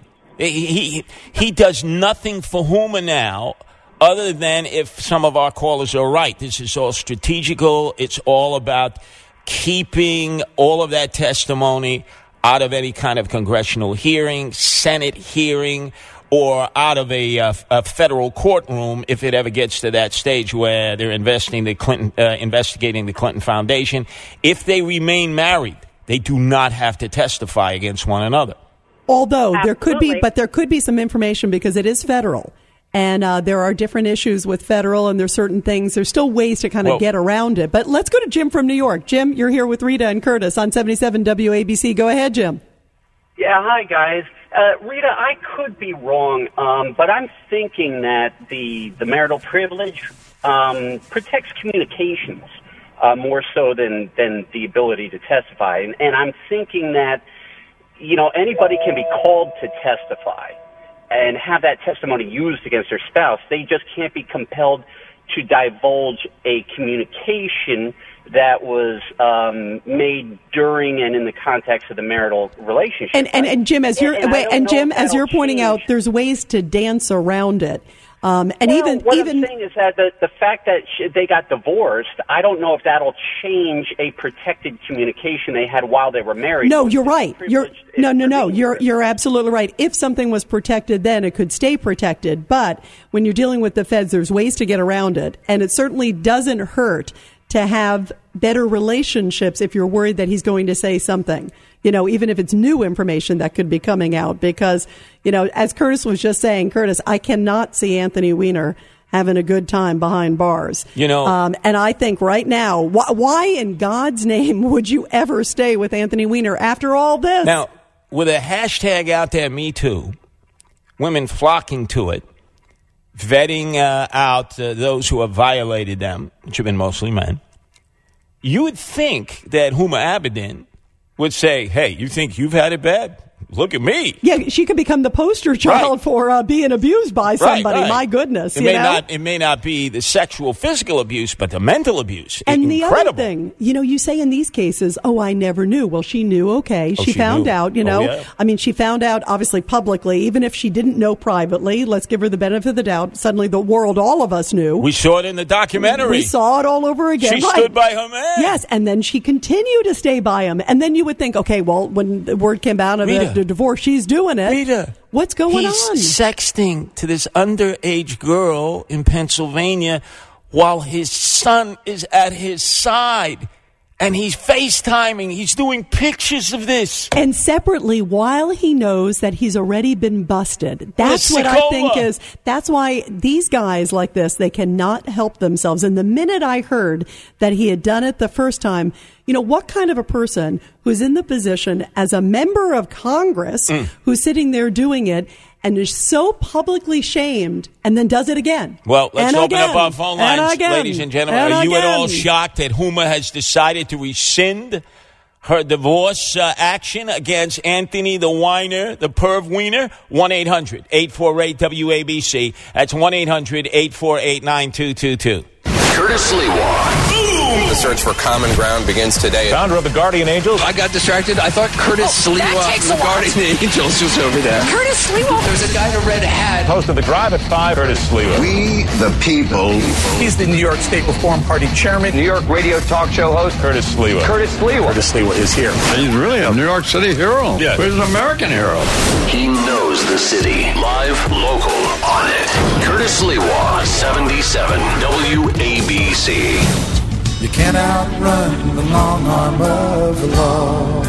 He does nothing for Huma now, other than if some of our callers are right. This is all strategical. It's all about keeping all of that testimony out of any kind of congressional hearing, Senate hearing, or out of a federal courtroom if it ever gets to that stage where they're investigating the Clinton Foundation. If they remain married, they do not have to testify against one another. Although there could be some information because it is federal. And there are different issues with federal, and there's certain things. There's still ways to kind of get around it. But let's go to Jim from New York. Jim, you're here with Rita and Curtis on 77 WABC. Go ahead, Jim. Yeah, hi, guys. Rita, I could be wrong, but I'm thinking that the marital privilege protects communications more so than the ability to testify. And I'm thinking that, anybody can be called to testify and have that testimony used against their spouse. They just can't be compelled to divulge a communication that was made during and in the context of the marital relationship. And Jim, as you're pointing out, there's ways to dance around it. I'm saying is that the fact that they got divorced, I don't know if that'll change a protected communication they had while they were married. No, you're right. You're absolutely right. If something was protected, then it could stay protected. But when you're dealing with the feds, there's ways to get around it, and it certainly doesn't hurt to have better relationships if you're worried that he's going to say something. Even if it's new information that could be coming out, because, as Curtis was just saying, Curtis, I cannot see Anthony Weiner having a good time behind bars. And I think right now, why in God's name would you ever stay with Anthony Weiner after all this? Now, with a hashtag out there, Me Too, women flocking to it, vetting out those who have violated them, which have been mostly men, you would think that Huma Abedin would say, hey, you think you've had it bad? Look at me. Yeah, she could become the poster child for being abused by somebody. Right. My goodness. It may not be the sexual, physical abuse, but the mental abuse. And Incredible. The other thing, you say in these cases, I never knew. Well, she knew, okay. She found out, Yeah. I mean, she found out, obviously, publicly. Even if she didn't know privately, let's give her the benefit of the doubt. Suddenly the world, all of us knew. We saw it in the documentary. We saw it all over again. She stood by her man. Yes, and then she continued to stay by him. And then you would think, okay, well, when the word came out of the divorce, she's doing it. Rita, what's going on? He's sexting to this underage girl in Pennsylvania while his son is at his side. And he's FaceTiming. He's doing pictures of this. And separately, while he knows that he's already been busted. That's what I think is, that's why these guys like this, they cannot help themselves. And the minute I heard that he had done it the first time, you know, what kind of a person who's in the position as a member of Congress who's sitting there doing it and is so publicly shamed and then does it again? Well, let's open up our phone lines, ladies and gentlemen. Are you at all shocked that Huma has decided to rescind her divorce action against Anthony the Whiner, the perv wiener? 1-800-848-WABC. That's 1-800-848-9222. Curtis Lewa. The search for common ground begins today. Founder of the Guardian Angels. I got distracted. I thought Curtis Lewa, the Guardian Angels, was over there. Curtis Lewa. There's a guy in a red hat. Host of the Drive at 5, Curtis Lewa. We, the people. He's the New York State Reform Party chairman. New York radio talk show host, Curtis Lewa. Curtis Lewa is here. He's really a New York City hero. Yeah. He's an American hero. He knows the city. Live, local, on it. Curtis Lewa, 77 WABC. You can't outrun the long arm of the law.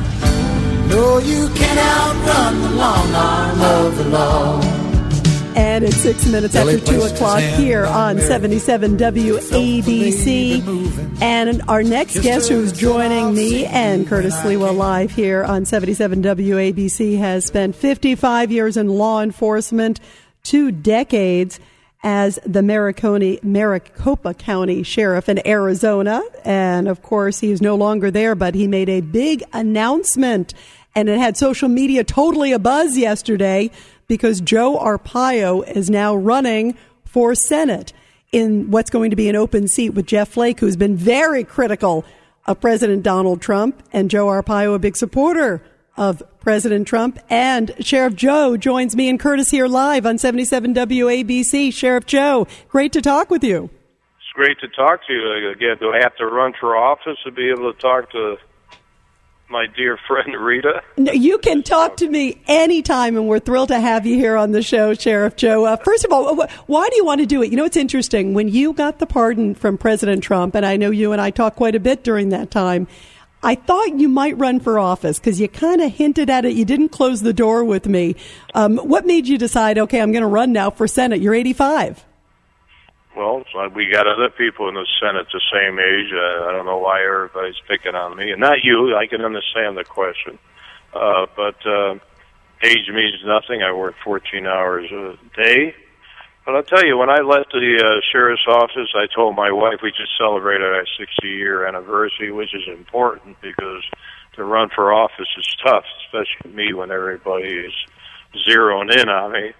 No, you can't outrun the long arm of the law. And it's 6 minutes after 2 o'clock here on 77 WABC. And our next guest who's joining me and Curtis Lewa live here on 77 WABC has spent 55 years in law enforcement, 2 decades as the Maricopa County Sheriff in Arizona. And, of course, he's no longer there, but he made a big announcement, and it had social media totally abuzz yesterday because Joe Arpaio is now running for Senate in what's going to be an open seat with Jeff Flake, who's been very critical of President Donald Trump, and Joe Arpaio, a big supporter of President Trump. And Sheriff Joe joins me and Curtis here live on 77 WABC. Sheriff Joe, great to talk with you. It's great to talk to you again. Do I have to run for office to be able to talk to my dear friend Rita? No, you can talk to me anytime, and we're thrilled to have you here on the show, Sheriff Joe. First of all, why do you want to do it? You know, it's interesting. When you got the pardon from President Trump, and I know you and I talked quite a bit during that time, I thought you might run for office because you kind of hinted at it. You didn't close the door with me. What made you decide, okay, I'm going to run now for Senate? You're 85. Well, we got other people in the Senate the same age. I don't know why everybody's picking on me. And not you. I can understand the question. But age means nothing. I work 14 hours a day. But I'll tell you, when I left the sheriff's office, I told my wife we just celebrated our 60-year anniversary, which is important because to run for office is tough, especially me when everybody is zeroing in on me.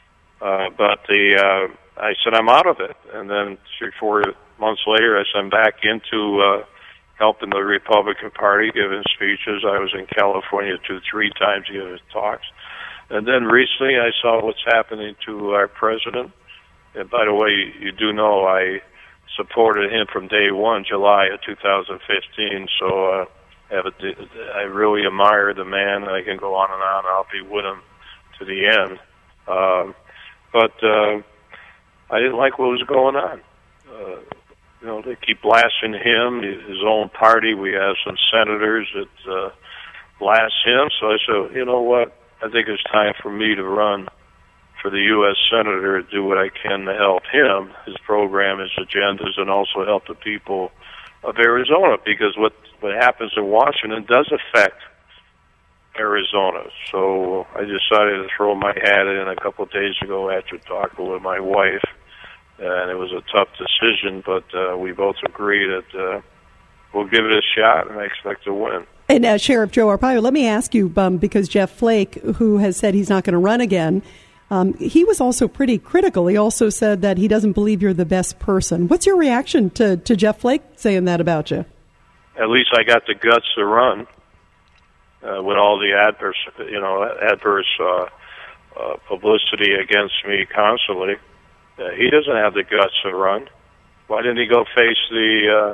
I said I'm out of it. And then 3-4 months later, I said I'm back into helping the Republican Party, giving speeches. I was in California 2-3 times giving talks. And then recently I saw what's happening to our president. And by the way, you do know I supported him from day one, July of 2015. So I really admire the man. I can go on and on. I'll be with him to the end. But I didn't like what was going on. You know, they keep blasting him, his own party. We have some senators that blast him. So I said, you know what? I think it's time for me to run for the U.S. Senator, do what I can to help him, his program, his agendas, and also help the people of Arizona, because what happens in Washington does affect Arizona. So I decided to throw my hat in a couple of days ago after talking with my wife, and it was a tough decision, but we both agree that we'll give it a shot, and I expect to win. And Sheriff Joe Arpaio, let me ask you, because Jeff Flake, who has said he's not going to run again, he was also pretty critical. He also said that he doesn't believe you're the best person. What's your reaction to Jeff Flake saying that about you? At least I got the guts to run with all the adverse publicity against me constantly. He doesn't have the guts to run. Why didn't he go face the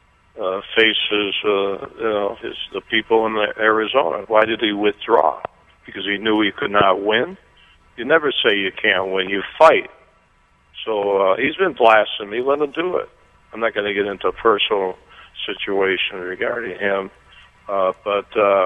the people in Arizona? Why did he withdraw? Because he knew he could not win? You never say you can't win. You fight. So he's been blasting me. Let him do it. I'm not going to get into personal situation regarding him. But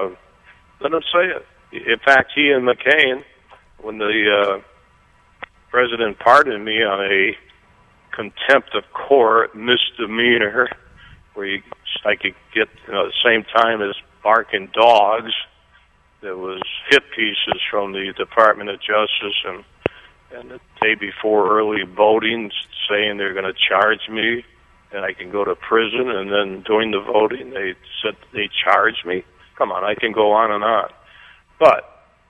let him say it. In fact, he and McCain, when the president pardoned me on a contempt of court misdemeanor, where I could get the same time as barking dogs, there was hit pieces from the Department of Justice and the day before early voting saying they're going to charge me and I can go to prison, and then during the voting they said they charged me. Come on, I can go on and on. But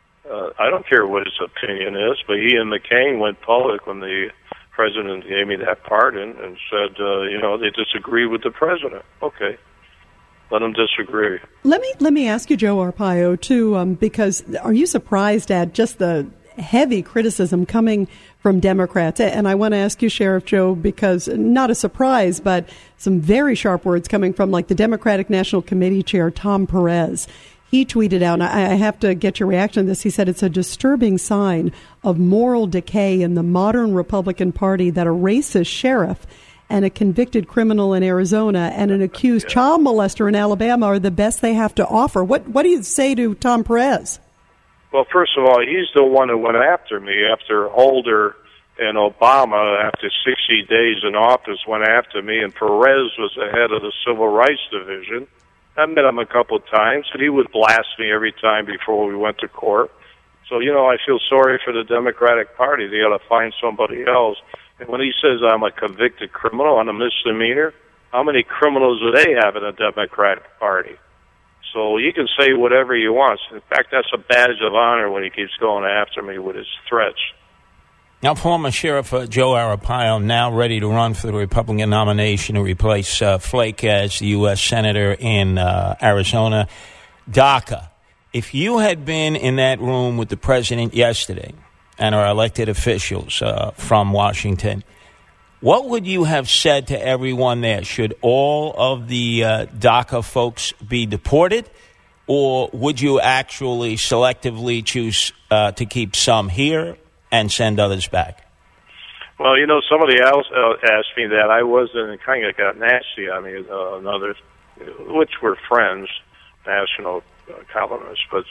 I don't care what his opinion is, but he and McCain went public when the president gave me that pardon and said, they disagree with the president. Okay, let them disagree. Let me ask you, Joe Arpaio, too, because are you surprised at just the heavy criticism coming from Democrats? And I want to ask you, Sheriff Joe, because not a surprise, but some very sharp words coming from like the Democratic National Committee Chair, Tom Perez. He tweeted out, and I have to get your reaction to this, he said it's a disturbing sign of moral decay in the modern Republican Party that a racist sheriff and a convicted criminal in Arizona and an accused child molester in Alabama are the best they have to offer. What do you say to Tom Perez? Well, first of all, he's the one who went after me after Holder and Obama, after 60 days in office, went after me, and Perez was the head of the Civil Rights Division. I met him a couple of times, and he would blast me every time before we went to court. So, I feel sorry for the Democratic Party. They ought to find somebody else. And when he says I'm a convicted criminal on a misdemeanor, how many criminals do they have in the Democratic Party? So you can say whatever he wants. In fact, that's a badge of honor when he keeps going after me with his threats. Now, former Sheriff Joe Arpaio, now ready to run for the Republican nomination to replace Flake as the U.S. Senator in Arizona. DACA. If you had been in that room with the president yesterday and our elected officials from Washington, what would you have said to everyone there? Should all of the DACA folks be deported, or would you actually selectively choose to keep some here and send others back? Well, somebody else asked me that. I wasn't, and kind of got nasty on me, another, which were friends, national columnists, but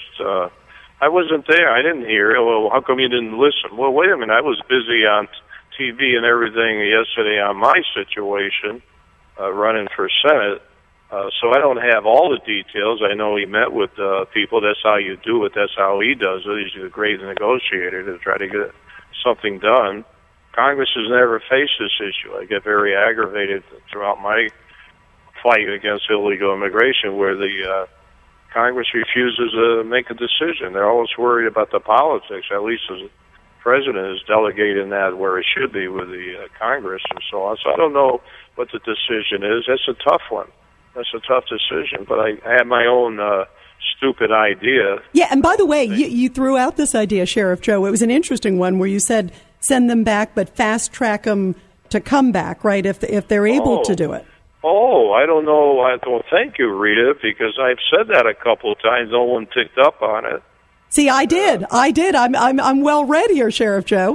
I wasn't there. I didn't hear it. Well, how come you didn't listen? Well, wait a minute. I was busy on TV and everything yesterday on my situation, running for Senate, so I don't have all the details. I know he met with people. That's how you do it. That's how he does it. He's a great negotiator to try to get something done. Congress has never faced this issue. I get very aggravated throughout my fight against illegal immigration where the Congress refuses to make a decision. They're always worried about the politics, at least as president is delegating that where it should be with the Congress and so on. So I don't know what the decision is. That's a tough one. That's a tough decision. But I had my own stupid idea. Yeah, and by the way, you threw out this idea, Sheriff Joe. It was an interesting one where you said send them back, but fast track them to come back, right, if they're able to do it. Oh, I don't know. Well, thank you, Rita, because I've said that a couple of times. No one picked up on it. See, I did. I'm well read here, Sheriff Joe.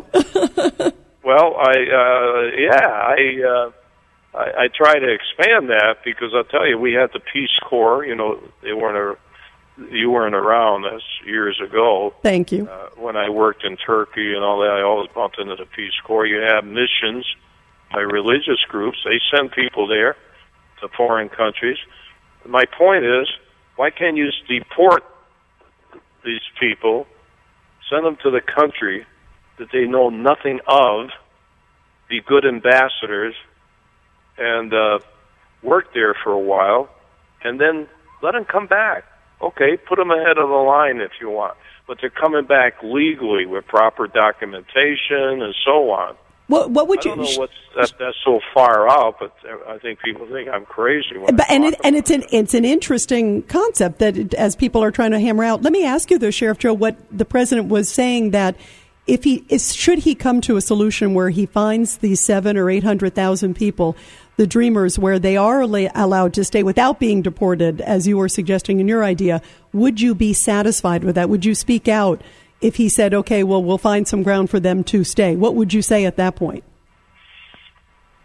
Well, I try to expand that because I'll tell you, we had the Peace Corps. You weren't around. That's years ago. Thank you. When I worked in Turkey and all that, I always bumped into the Peace Corps. You have missions by religious groups. They send people there to foreign countries. My point is, why can't you deport these people, send them to the country that they know nothing of, be good ambassadors, and work there for a while, and then let them come back. Okay, put them ahead of the line if you want, but they're coming back legally with proper documentation and so on. What would you? I don't know that's so far out, but I think people think I'm crazy. It's an interesting concept that as people are trying to hammer out. Let me ask you though, Sheriff Joe, what the president was saying that should he come to a solution where he finds these 700,000 or 800,000 people, the dreamers, where they are allowed to stay without being deported, as you were suggesting in your idea, would you be satisfied with that? Would you speak out? If he said, okay, well, we'll find some ground for them to stay, what would you say at that point?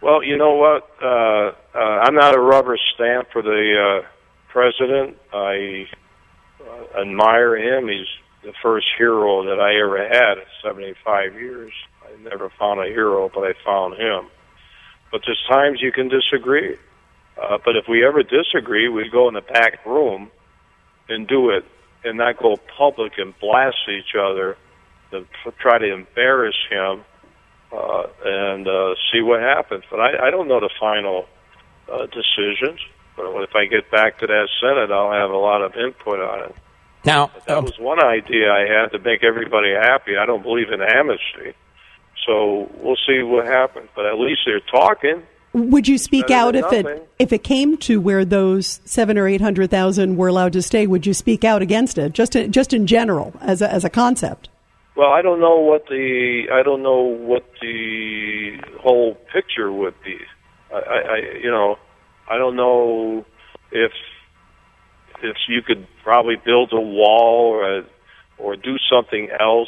Well, you know what? I'm not a rubber stamp for the president. I admire him. He's the first hero that I ever had in 75 years. I never found a hero, but I found him. But there's times you can disagree. But if we ever disagree, we go in the back room and do it and not go public and blast each other to try to embarrass him and see what happens. But I don't know the final decisions. But if I get back to that Senate, I'll have a lot of input on it. Now, that was one idea I had to make everybody happy. I don't believe in amnesty. So we'll see what happens. But at least they're talking. Would you speak out if it came to where those 700,000 or 800,000 were allowed to stay? Would you speak out against it, just in general, as a concept? Well, I don't know what the whole picture would be. I don't know if you could probably build a wall or do something else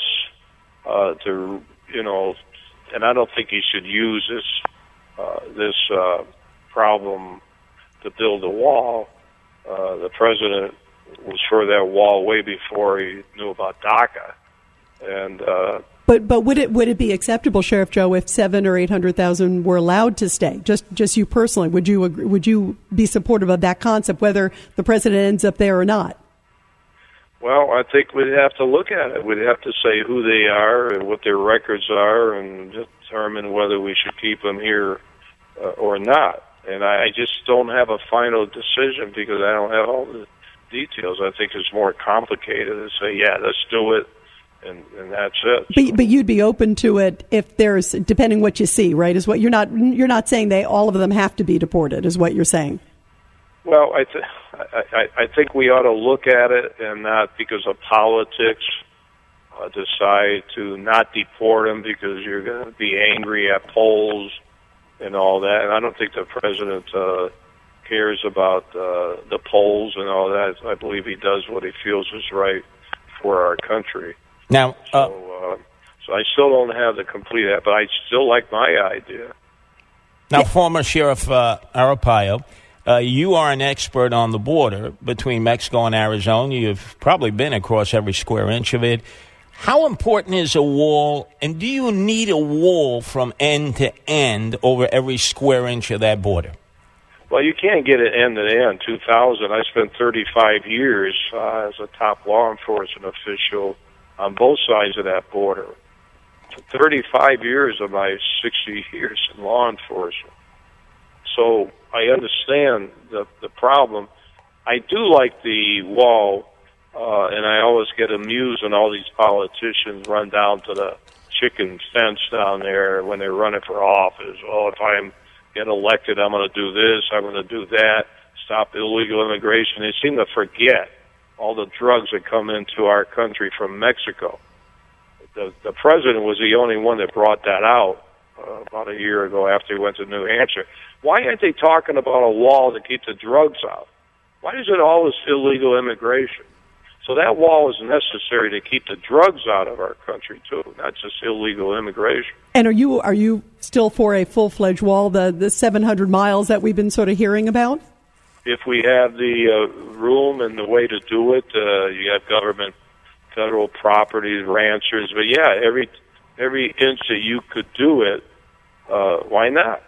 and I don't think you should use this problem to build a wall. The president was for that wall way before he knew about DACA, and but would it be acceptable, Sheriff Joe, if 700,000 or 800,000 were allowed to stay? Just you personally, would you be supportive of that concept, whether the president ends up there or not? Well, I think we'd have to look at it. We'd have to say who they are and what their records are, and determine whether we should keep them here or not. And I just don't have a final decision because I don't have all the details. I think it's more complicated to say, yeah, let's do it, and that's it. But you'd be open to it if there's, depending what you see, right? Is what you're not saying all of them have to be deported, is what you're saying. Well, I think we ought to look at it and not because of politics decide to not deport them because you're going to be angry at polls and all that. And I don't think the president cares about the polls and all that. I believe he does what he feels is right for our country. Now, so I still don't have the complete, but I still like my idea. Now, former Sheriff Arpaio, you are an expert on the border between Mexico and Arizona. You've probably been across every square inch of it. How important is a wall, and do you need a wall from end to end over every square inch of that border? Well, you can't get it end to end. 2000, I spent 35 years as a top law enforcement official on both sides of that border. 35 years of my 60 years in law enforcement. So I understand the problem. I do like the wall, and I always get amused when all these politicians run down to the chicken fence down there when they're running for office. Oh, if I get elected, I'm going to do this, I'm going to do that, stop illegal immigration. They seem to forget all the drugs that come into our country from Mexico. The president was the only one that brought that out about a year ago after he went to New Hampshire. Why aren't they talking about a wall to keep the drugs out? Why is it always illegal immigration? So that wall is necessary to keep the drugs out of our country, too, not just illegal immigration. And are you still for a full-fledged wall, the 700 miles that we've been sort of hearing about? If we have the room and the way to do it, you have government, federal properties, ranchers. But, yeah, every inch that you could do it, why not?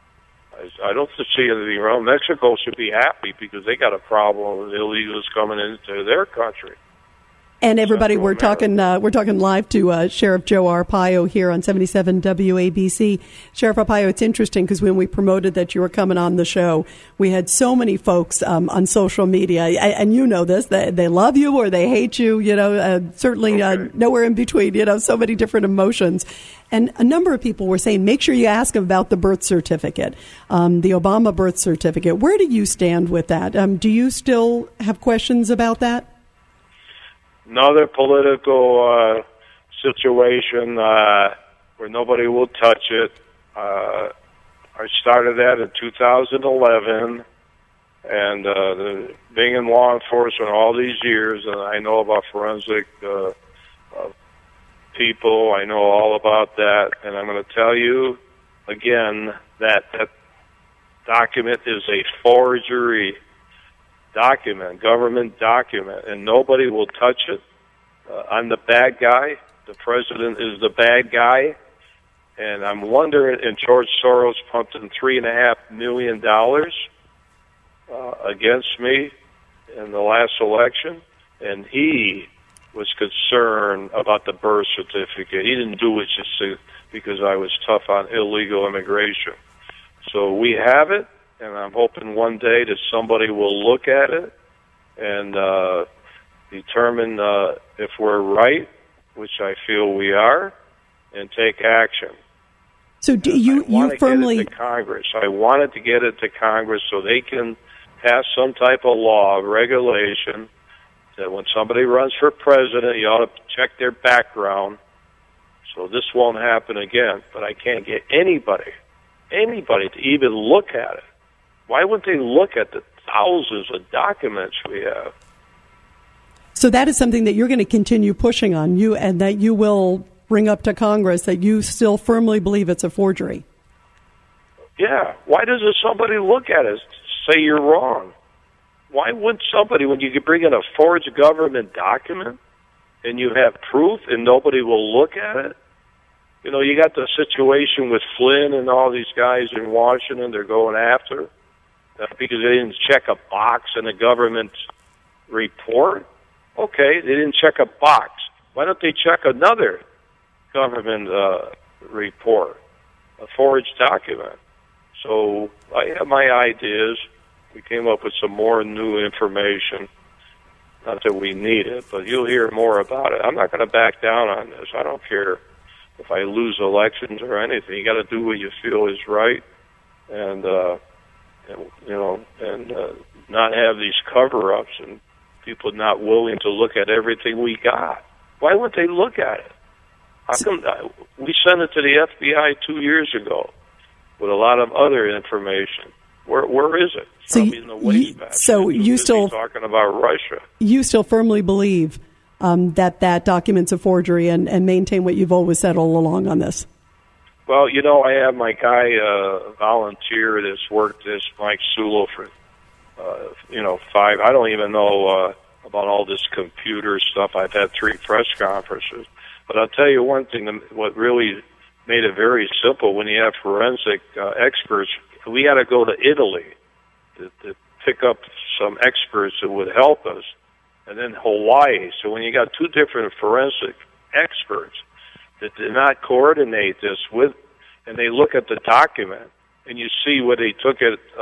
I don't see anything wrong. Mexico should be happy because they got a problem with illegals coming into their country. And everybody, we're talking live to Sheriff Joe Arpaio here on 77 WABC. Sheriff Arpaio, it's interesting because when we promoted that you were coming on the show, we had so many folks on social media, and you know this, they love you or they hate you, certainly nowhere in between, so many different emotions. And a number of people were saying, make sure you ask them about the birth certificate, the Obama birth certificate. Where do you stand with that? Do you still have questions about that? Another political situation where nobody will touch it. I started that in 2011, and being in law enforcement all these years, and I know about forensic people. I know all about that, and I'm going to tell you again that document is a forgery document, government document, and nobody will touch it. I'm the bad guy. The president is the bad guy. And I'm wondering, and George Soros pumped in $3.5 million against me in the last election, and he was concerned about the birth certificate. He didn't do it just because I was tough on illegal immigration. So we have it, and I'm hoping one day that somebody will look at it and determine if we're right, which I feel we are, and take action. So do you firmly get it to Congress. I wanted to get it to Congress so they can pass some type of law, regulation, that when somebody runs for president, you ought to check their background. So this won't happen again. But I can't get anybody to even look at it. Why wouldn't they look at the thousands of documents we have? So that is something that you're going to continue pushing on, you, and that you will bring up to Congress, that you still firmly believe it's a forgery. Yeah. Why doesn't somebody look at it, say you're wrong? Why wouldn't somebody, when you could bring in a forged government document and you have proof and nobody will look at it? You know, you got the situation with Flynn and all these guys in Washington they're going after because they didn't check a box in a government report. Okay, they didn't check a box. Why don't they check another government report, a forged document? So I have my ideas. We came up with some more new information. Not that we need it, but you'll hear more about it. I'm not going to back down on this. I don't care if I lose elections or anything. You got to do what you feel is right, and not have these cover-ups and people not willing to look at everything we got. Why wouldn't they look at it? How come we sent it to the FBI 2 years ago with a lot of other information? Where is it? It's probably in the wastebasket. You still talking about Russia? You still firmly believe that document's a forgery and maintain what you've always said all along on this? Well, you know, I have my guy volunteer that's worked this, Mike Sulo, for 5. I don't even know about all this computer stuff. I've had 3 press conferences. But I'll tell you one thing, what really made it very simple, when you have forensic experts, we had to go to Italy to pick up some experts that would help us, and then Hawaii. So when you got 2 different forensic experts that did not coordinate this with, and they look at the document, and you see where they took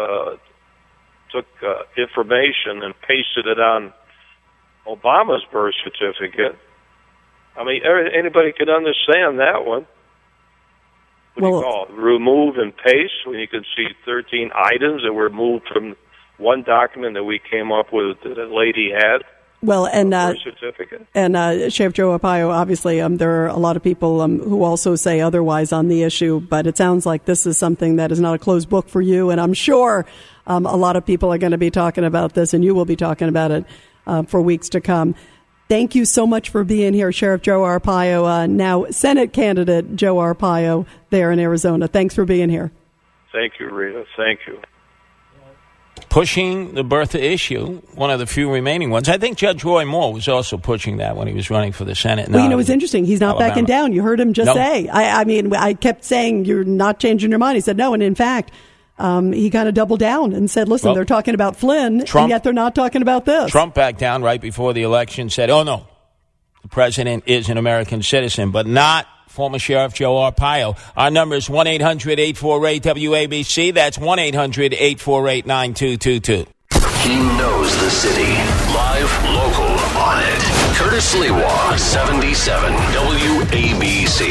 information and pasted it on Obama's birth certificate. I mean, anybody could understand that one. What do you call it? Remove and paste, when you can see 13 items that were moved from one document that we came up with that a lady had. Well, and birth certificate. And Sheriff Joe Arpaio, obviously, there are a lot of people who also say otherwise on the issue, but it sounds like this is something that is not a closed book for you, and I'm sure a lot of people are going to be talking about this, and you will be talking about it for weeks to come. Thank you so much for being here, Sheriff Joe Arpaio, now Senate candidate Joe Arpaio there in Arizona. Thanks for being here. Thank you, Rita. Thank you. Pushing the birther issue, one of the few remaining ones. I think Judge Roy Moore was also pushing that when he was running for the Senate. Well, it's interesting. He's not backing down. You heard him just say. I mean, I kept saying, you're not changing your mind. He said no, and in fact, he kind of doubled down and said, listen, they're talking about Flynn, and yet they're not talking about this. Trump backed down right before the election, said, oh, no, the president is an American citizen, but not former Sheriff Joe Arpaio. Our number is 1-800-848-WABC. That's 1-800-848-9222. He knows the city. Live, local, on it. Curtis Lewa, 77 WABC.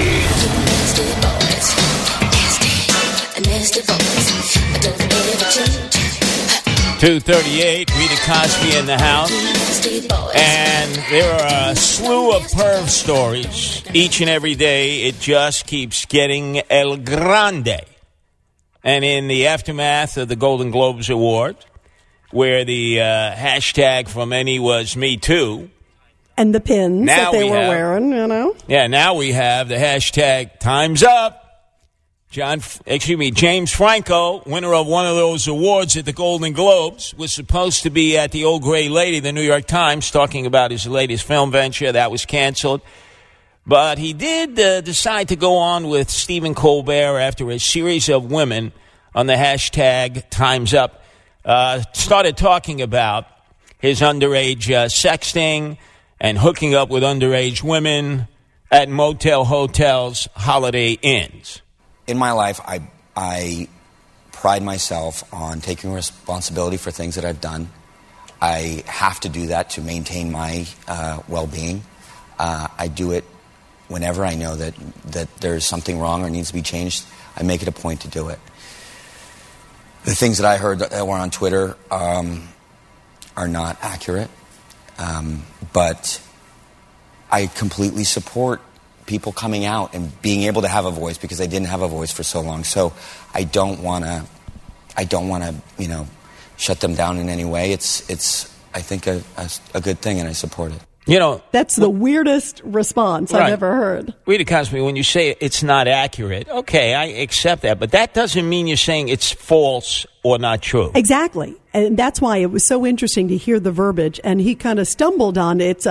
2:38, Rita Cosby in the house. And there are a slew of perv stories. Each and every day, it just keeps getting El Grande. And in the aftermath of the Golden Globes Award, where the hashtag for many was Me Too. And the pins that they were wearing, you know. Yeah, now we have the hashtag Time's Up. James Franco, winner of one of those awards at the Golden Globes, was supposed to be at the Old Gray Lady, the New York Times, talking about his latest film venture. That was canceled. But he did decide to go on with Stephen Colbert after a series of women on the hashtag Time's Up started talking about his underage sexting and hooking up with underage women at motel, hotels, Holiday Inns. In my life, I pride myself on taking responsibility for things that I've done. I have to do that to maintain my well-being. I do it whenever I know that there's something wrong or needs to be changed. I make it a point to do it. The things that I heard that were on Twitter are not accurate, but I completely support people coming out and being able to have a voice because they didn't have a voice for so long. So I don't want to, shut them down in any way. It's I think a good thing, and I support it. That's the weirdest response I've ever heard. Rita Cosby, when you say it's not accurate, okay, I accept that, but that doesn't mean you're saying it's false or not true. Exactly. And that's why it was so interesting to hear the verbiage, and he kind of stumbled on it's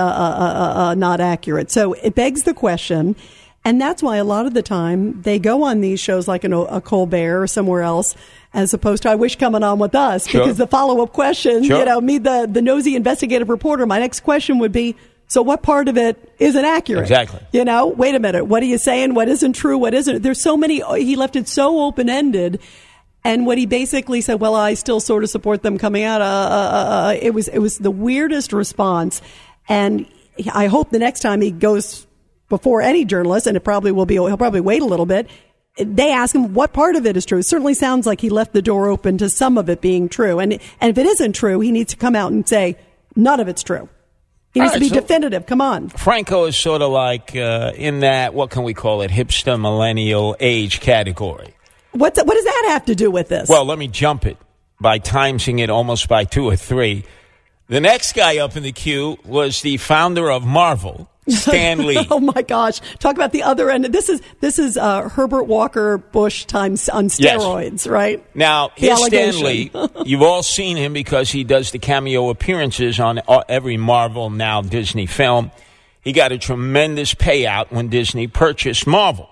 not accurate. So it begs the question, and that's why a lot of the time they go on these shows like a Colbert or somewhere else, as opposed to I wish coming on with us, because the follow-up question, me, the nosy investigative reporter, my next question would be, so what part of it isn't accurate? Exactly. Wait a minute. What are you saying? What isn't true? What isn't? There's so many. He left it so open-ended. And what he basically said, well, I still sort of support them coming out. It was the weirdest response. And I hope the next time he goes before any journalist, and it probably will be, he'll probably wait a little bit, they ask him what part of it is true. It certainly sounds like he left the door open to some of it being true. And if it isn't true, he needs to come out and say, none of it's true. He needs to be definitive. Come on. Franco is sort of like in that, what can we call it, hipster millennial age category. What does that have to do with this? Well, let me jump it by timesing it almost by 2 or 3. The next guy up in the queue was the founder of Marvel, Stan Lee. Oh my gosh! Talk about the other end. This is Herbert Walker Bush times on steroids, yes. Right? Now, here's Stan Lee. You've all seen him because he does the cameo appearances on every Marvel, now Disney film. He got a tremendous payout when Disney purchased Marvel.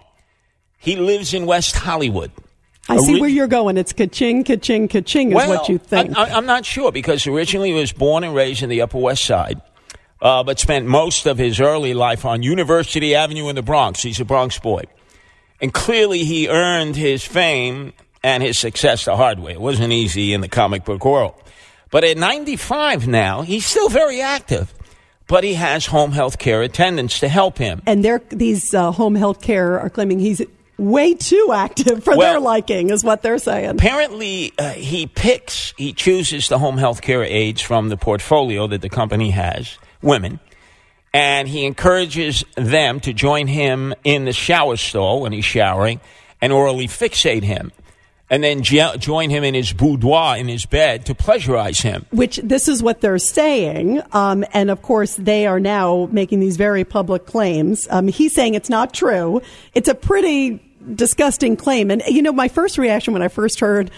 He lives in West Hollywood. I see where you're going. It's ka-ching, ka-ching, ka-ching is what you think. I'm not sure, because originally he was born and raised in the Upper West Side, but spent most of his early life on University Avenue in the Bronx. He's a Bronx boy. And clearly he earned his fame and his success the hard way. It wasn't easy in the comic book world. But at 95 now, he's still very active. But he has home health care attendants to help him. And these home health care are claiming he's way too active for their liking, is what they're saying. Apparently, he chooses the home health care aides from the portfolio that the company has, women, and he encourages them to join him in the shower stall when he's showering and orally fixate him. And then join him in his boudoir, in his bed, to pleasurize him. Which, this is what they're saying. And, of course, they are now making these very public claims. He's saying it's not true. It's a pretty disgusting claim. And, my first reaction when I first heard,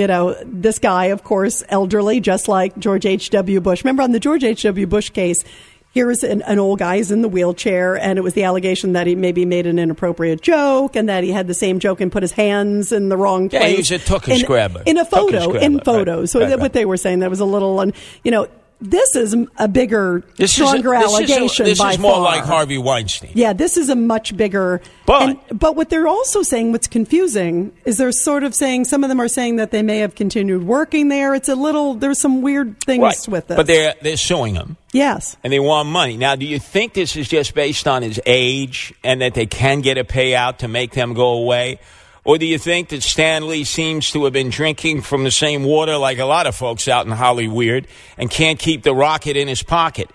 this guy, of course, elderly, just like George H.W. Bush. Remember on the George H.W. Bush case, here's an old guy who's in the wheelchair, and it was the allegation that he maybe made an inappropriate joke and that he had the same joke and put his hands in the wrong place. Yeah, he was a tuchus grabber. In a photo. Right. So what they were saying, that was a little, this is a bigger, stronger allegation by far. This is more like Harvey Weinstein. Yeah, this is a much bigger. But what they're also saying, what's confusing, is they're sort of saying, some of them are saying that they may have continued working there. It's there's some weird things with this. But they're suing him. Yes. And they want money. Now, do you think this is just based on his age and that they can get a payout to make them go away? Or do you think that Stan Lee seems to have been drinking from the same water like a lot of folks out in Hollywood and can't keep the rocket in his pocket?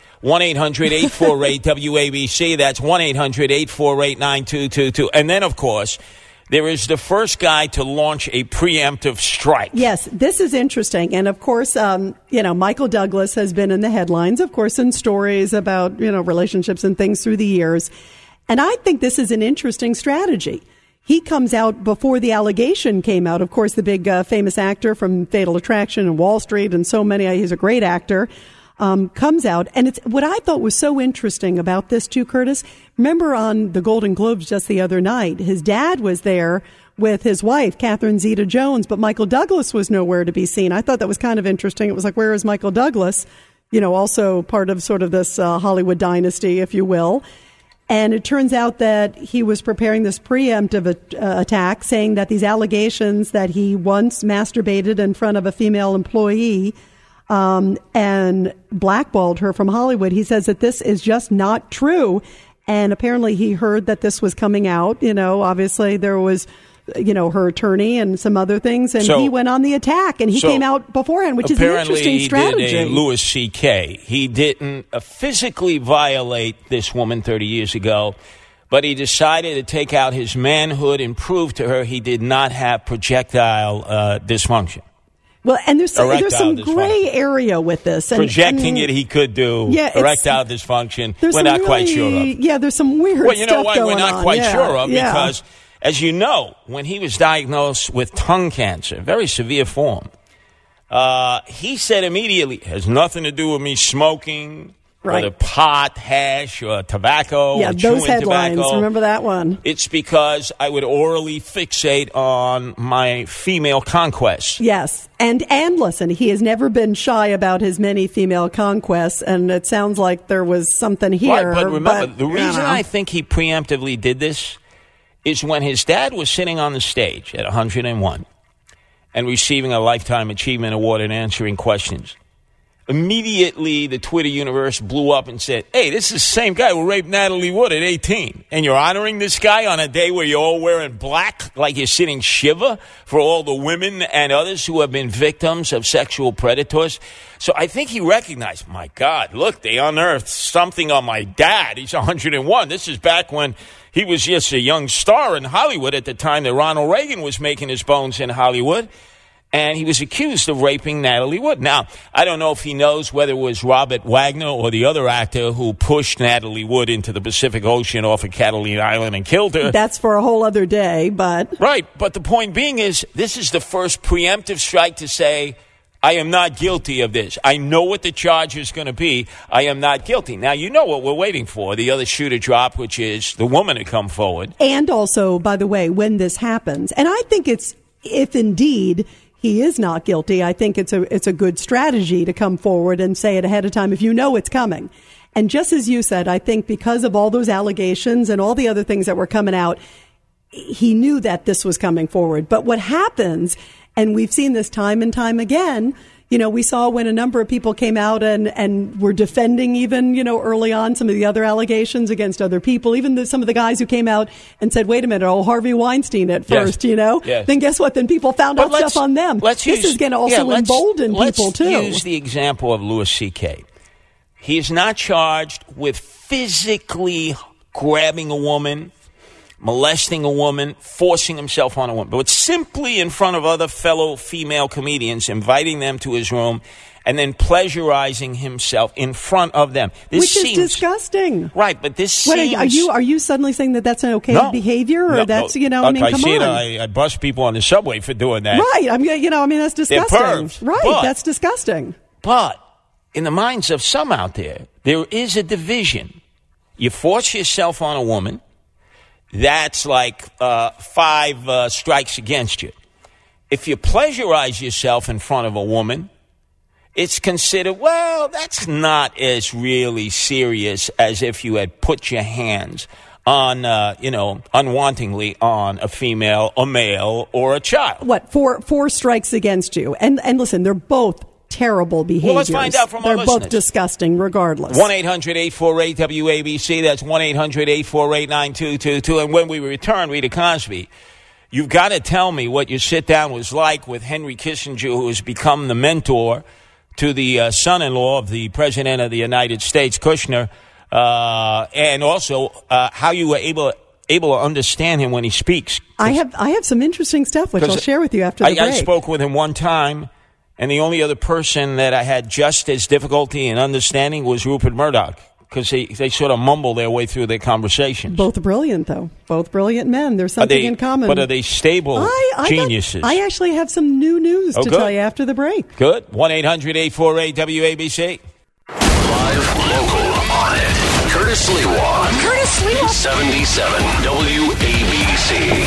1-800-848-WABC. That's 1-800-848-9222. And then, of course, there is the first guy to launch a preemptive strike. Yes, this is interesting. And, of course, Michael Douglas has been in the headlines, of course, in stories about, relationships and things through the years. And I think this is an interesting strategy. He comes out before the allegation came out. Of course, the big famous actor from Fatal Attraction and Wall Street and so many, he's a great actor, comes out. And it's what I thought was so interesting about this too, Curtis. Remember on the Golden Globes just the other night, his dad was there with his wife, Catherine Zeta-Jones, but Michael Douglas was nowhere to be seen. I thought that was kind of interesting. It was like, where is Michael Douglas? You know, also part of sort of this Hollywood dynasty, if you will. And it turns out that he was preparing this preemptive attack, saying that these allegations that he once masturbated in front of a female employee and blackballed her from Hollywood. He says that this is just not true. And apparently he heard that this was coming out. You know, obviously there was, you know, her attorney and some other things. And he went on the attack and he came out beforehand, which is an interesting strategy. Apparently he did a Louis C.K. He didn't physically violate this woman 30 years ago, but he decided to take out his manhood and prove to her he did not have projectile dysfunction. Well, and there's some gray area with this. And, projecting it he could do. Yeah, erectile dysfunction. We're not quite sure of. Yeah, there's some weird stuff going on. Well, you know why we're not quite sure of? Yeah. Because, as you know, when he was diagnosed with tongue cancer, very severe form, he said immediately, it has nothing to do with me smoking, right, or the pot, hash, or tobacco, yeah, or those chewing headlines. tobacco. Remember that one? It's because I would orally fixate on my female conquests. Yes. And listen, he has never been shy about his many female conquests, and it sounds like there was something here. Right, but remember, the reason I think he preemptively did this is when his dad was sitting on the stage at 101 and receiving a Lifetime Achievement Award and answering questions. Immediately, the Twitter universe blew up and said, hey, this is the same guy who raped Natalie Wood at 18. And you're honoring this guy on a day where you're all wearing black, like you're sitting Shiva for all the women and others who have been victims of sexual predators. So I think he recognized, my God, look, they unearthed something on my dad. He's 101. This is back when he was just a young star in Hollywood at the time that Ronald Reagan was making his bones in Hollywood. And he was accused of raping Natalie Wood. Now, I don't know if he knows whether it was Robert Wagner or the other actor who pushed Natalie Wood into the Pacific Ocean off of Catalina Island and killed her. That's for a whole other day, but... Right, but the point being is, this is the first preemptive strike to say, I am not guilty of this. I know what the charge is going to be. I am not guilty. Now, you know what we're waiting for, the other shoe to drop, which is the woman to come forward. And also, by the way, when this happens, and I think it's, if indeed he is not guilty, I think it's a good strategy to come forward and say it ahead of time if you know it's coming. And just as you said, I think because of all those allegations and all the other things that were coming out, he knew that this was coming forward. But what happens, and we've seen this time and time again, you know, we saw when a number of people came out and were defending even, you know, early on some of the other allegations against other people, even some of the guys who came out and said, wait a minute, Harvey Weinstein at first, you know, then guess what? Then people found out stuff on them. This is going to also embolden people too. Let's use the example of Louis C.K. He is not charged with physically grabbing a woman, molesting a woman, forcing himself on a woman, but simply in front of other fellow female comedians, inviting them to his room, and then pleasurizing himself in front of them. Which is disgusting. Right, but this seems... Are you suddenly saying that that's an okay behavior? Or that's, you know, I mean, come on. I bust people on the subway for doing that. Right, that's disgusting. They're pervs. Right, that's disgusting. But in the minds of some out there is a division. You force yourself on a woman, that's like 5 strikes against you. If you pleasurize yourself in front of a woman, it's considered, well, that's not as really serious as if you had put your hands on, unwantingly on a female, a male, or a child. What, 4 strikes against you? And listen, they're both terrible behaviors. Well, let's find out from our listeners. They're both disgusting regardless. 1-800-848-WABC. That's 1-800-848-9222. And when we return, Rita Cosby, you've got to tell me what your sit-down was like with Henry Kissinger, who has become the mentor to the son-in-law of the President of the United States, Kushner, and also how you were able to understand him when he speaks. I have some interesting stuff, which I'll share with you after the break. I spoke with him one time, and the only other person that I had just as difficulty in understanding was Rupert Murdoch, because they sort of mumble their way through their conversations. Both brilliant, though. Both brilliant men. There's something in common. But are they stable geniuses? I actually have some new news to tell you after the break. Good. 1-800-848-WABC. Live, local, on it. Curtis Lewa. Curtis Lewa. 77 WABC.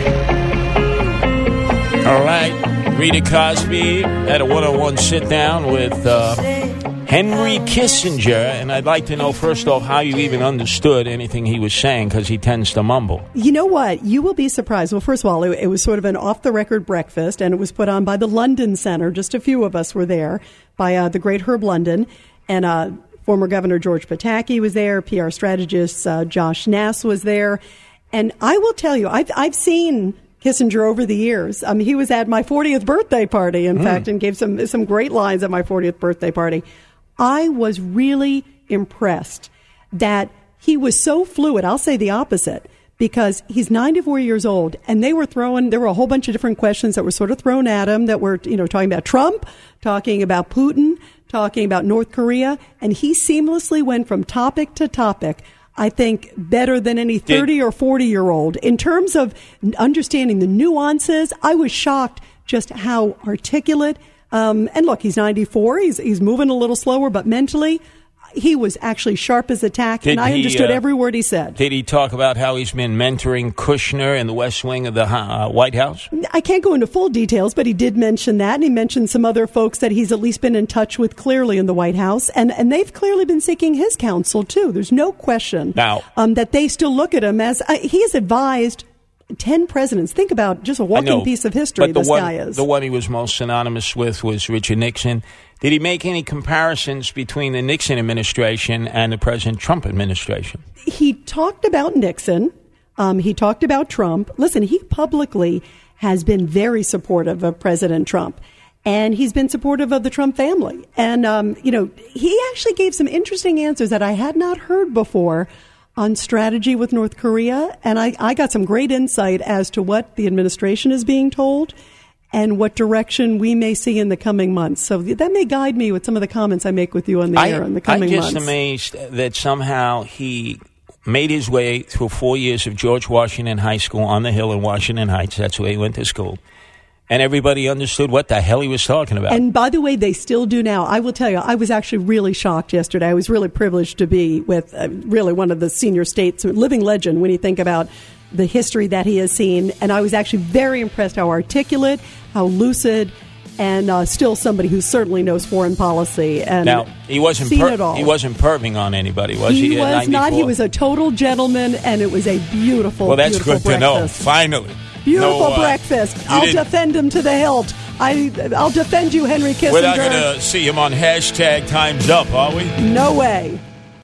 All right. Rita Cosby had a one-on-one sit-down with Henry Kissinger, and I'd like to know, first off, how you even understood anything he was saying, because he tends to mumble. You know what? You will be surprised. Well, first of all, it was sort of an off-the-record breakfast, and it was put on by the London Center. Just a few of us were there, by the great Herb London, and former Governor George Pataki was there, PR strategist Josh Nass was there, and I will tell you, I've seen Kissinger over the years. He was at my 40th birthday party, in fact, and gave some great lines at my 40th birthday party. I was really impressed that he was so fluid. I'll say the opposite, because he's 94 years old, and there were a whole bunch of different questions that were sort of thrown at him that were, talking about Trump, talking about Putin, talking about North Korea, and he seamlessly went from topic to topic. I think better than any 30 or 40-year-old. In terms of understanding the nuances, I was shocked just how articulate. And look, he's 94. He's moving a little slower, but mentally, he was actually sharp as a tack, and I understood every word he said. Did he talk about how he's been mentoring Kushner in the West Wing of the White House? I can't go into full details, but he did mention that, and he mentioned some other folks that he's at least been in touch with clearly in the White House, and they've clearly been seeking his counsel, too. There's no question that they still look at him as he has advised 10 presidents. Think about just a walking piece of history this guy is. The one he was most synonymous with was Richard Nixon. Did he make any comparisons between the Nixon administration and the President Trump administration? He talked about Nixon. He talked about Trump. Listen, he publicly has been very supportive of President Trump. And he's been supportive of the Trump family. And, he actually gave some interesting answers that I had not heard before on strategy with North Korea, and I got some great insight as to what the administration is being told and what direction we may see in the coming months. So that may guide me with some of the comments I make with you on the air in the coming months. I'm just amazed that somehow he made his way through 4 years of George Washington High School on the Hill in Washington Heights. That's where he went to school. And everybody understood what the hell he was talking about. And by the way, they still do now. I will tell you, I was actually really shocked yesterday. I was really privileged to be with really one of the senior states, living legend when you think about the history that he has seen. And I was actually very impressed how articulate, how lucid, and still somebody who certainly knows foreign policy. And now, he wasn't perving on anybody, was he? He was not. He was a total gentleman, and it was a beautiful, well, that's beautiful good breakfast. To know, finally. Beautiful breakfast. I'll defend him to the hilt. I'll defend you, Henry Kissinger. We're not going to see him on #TimesUp, are we? No way.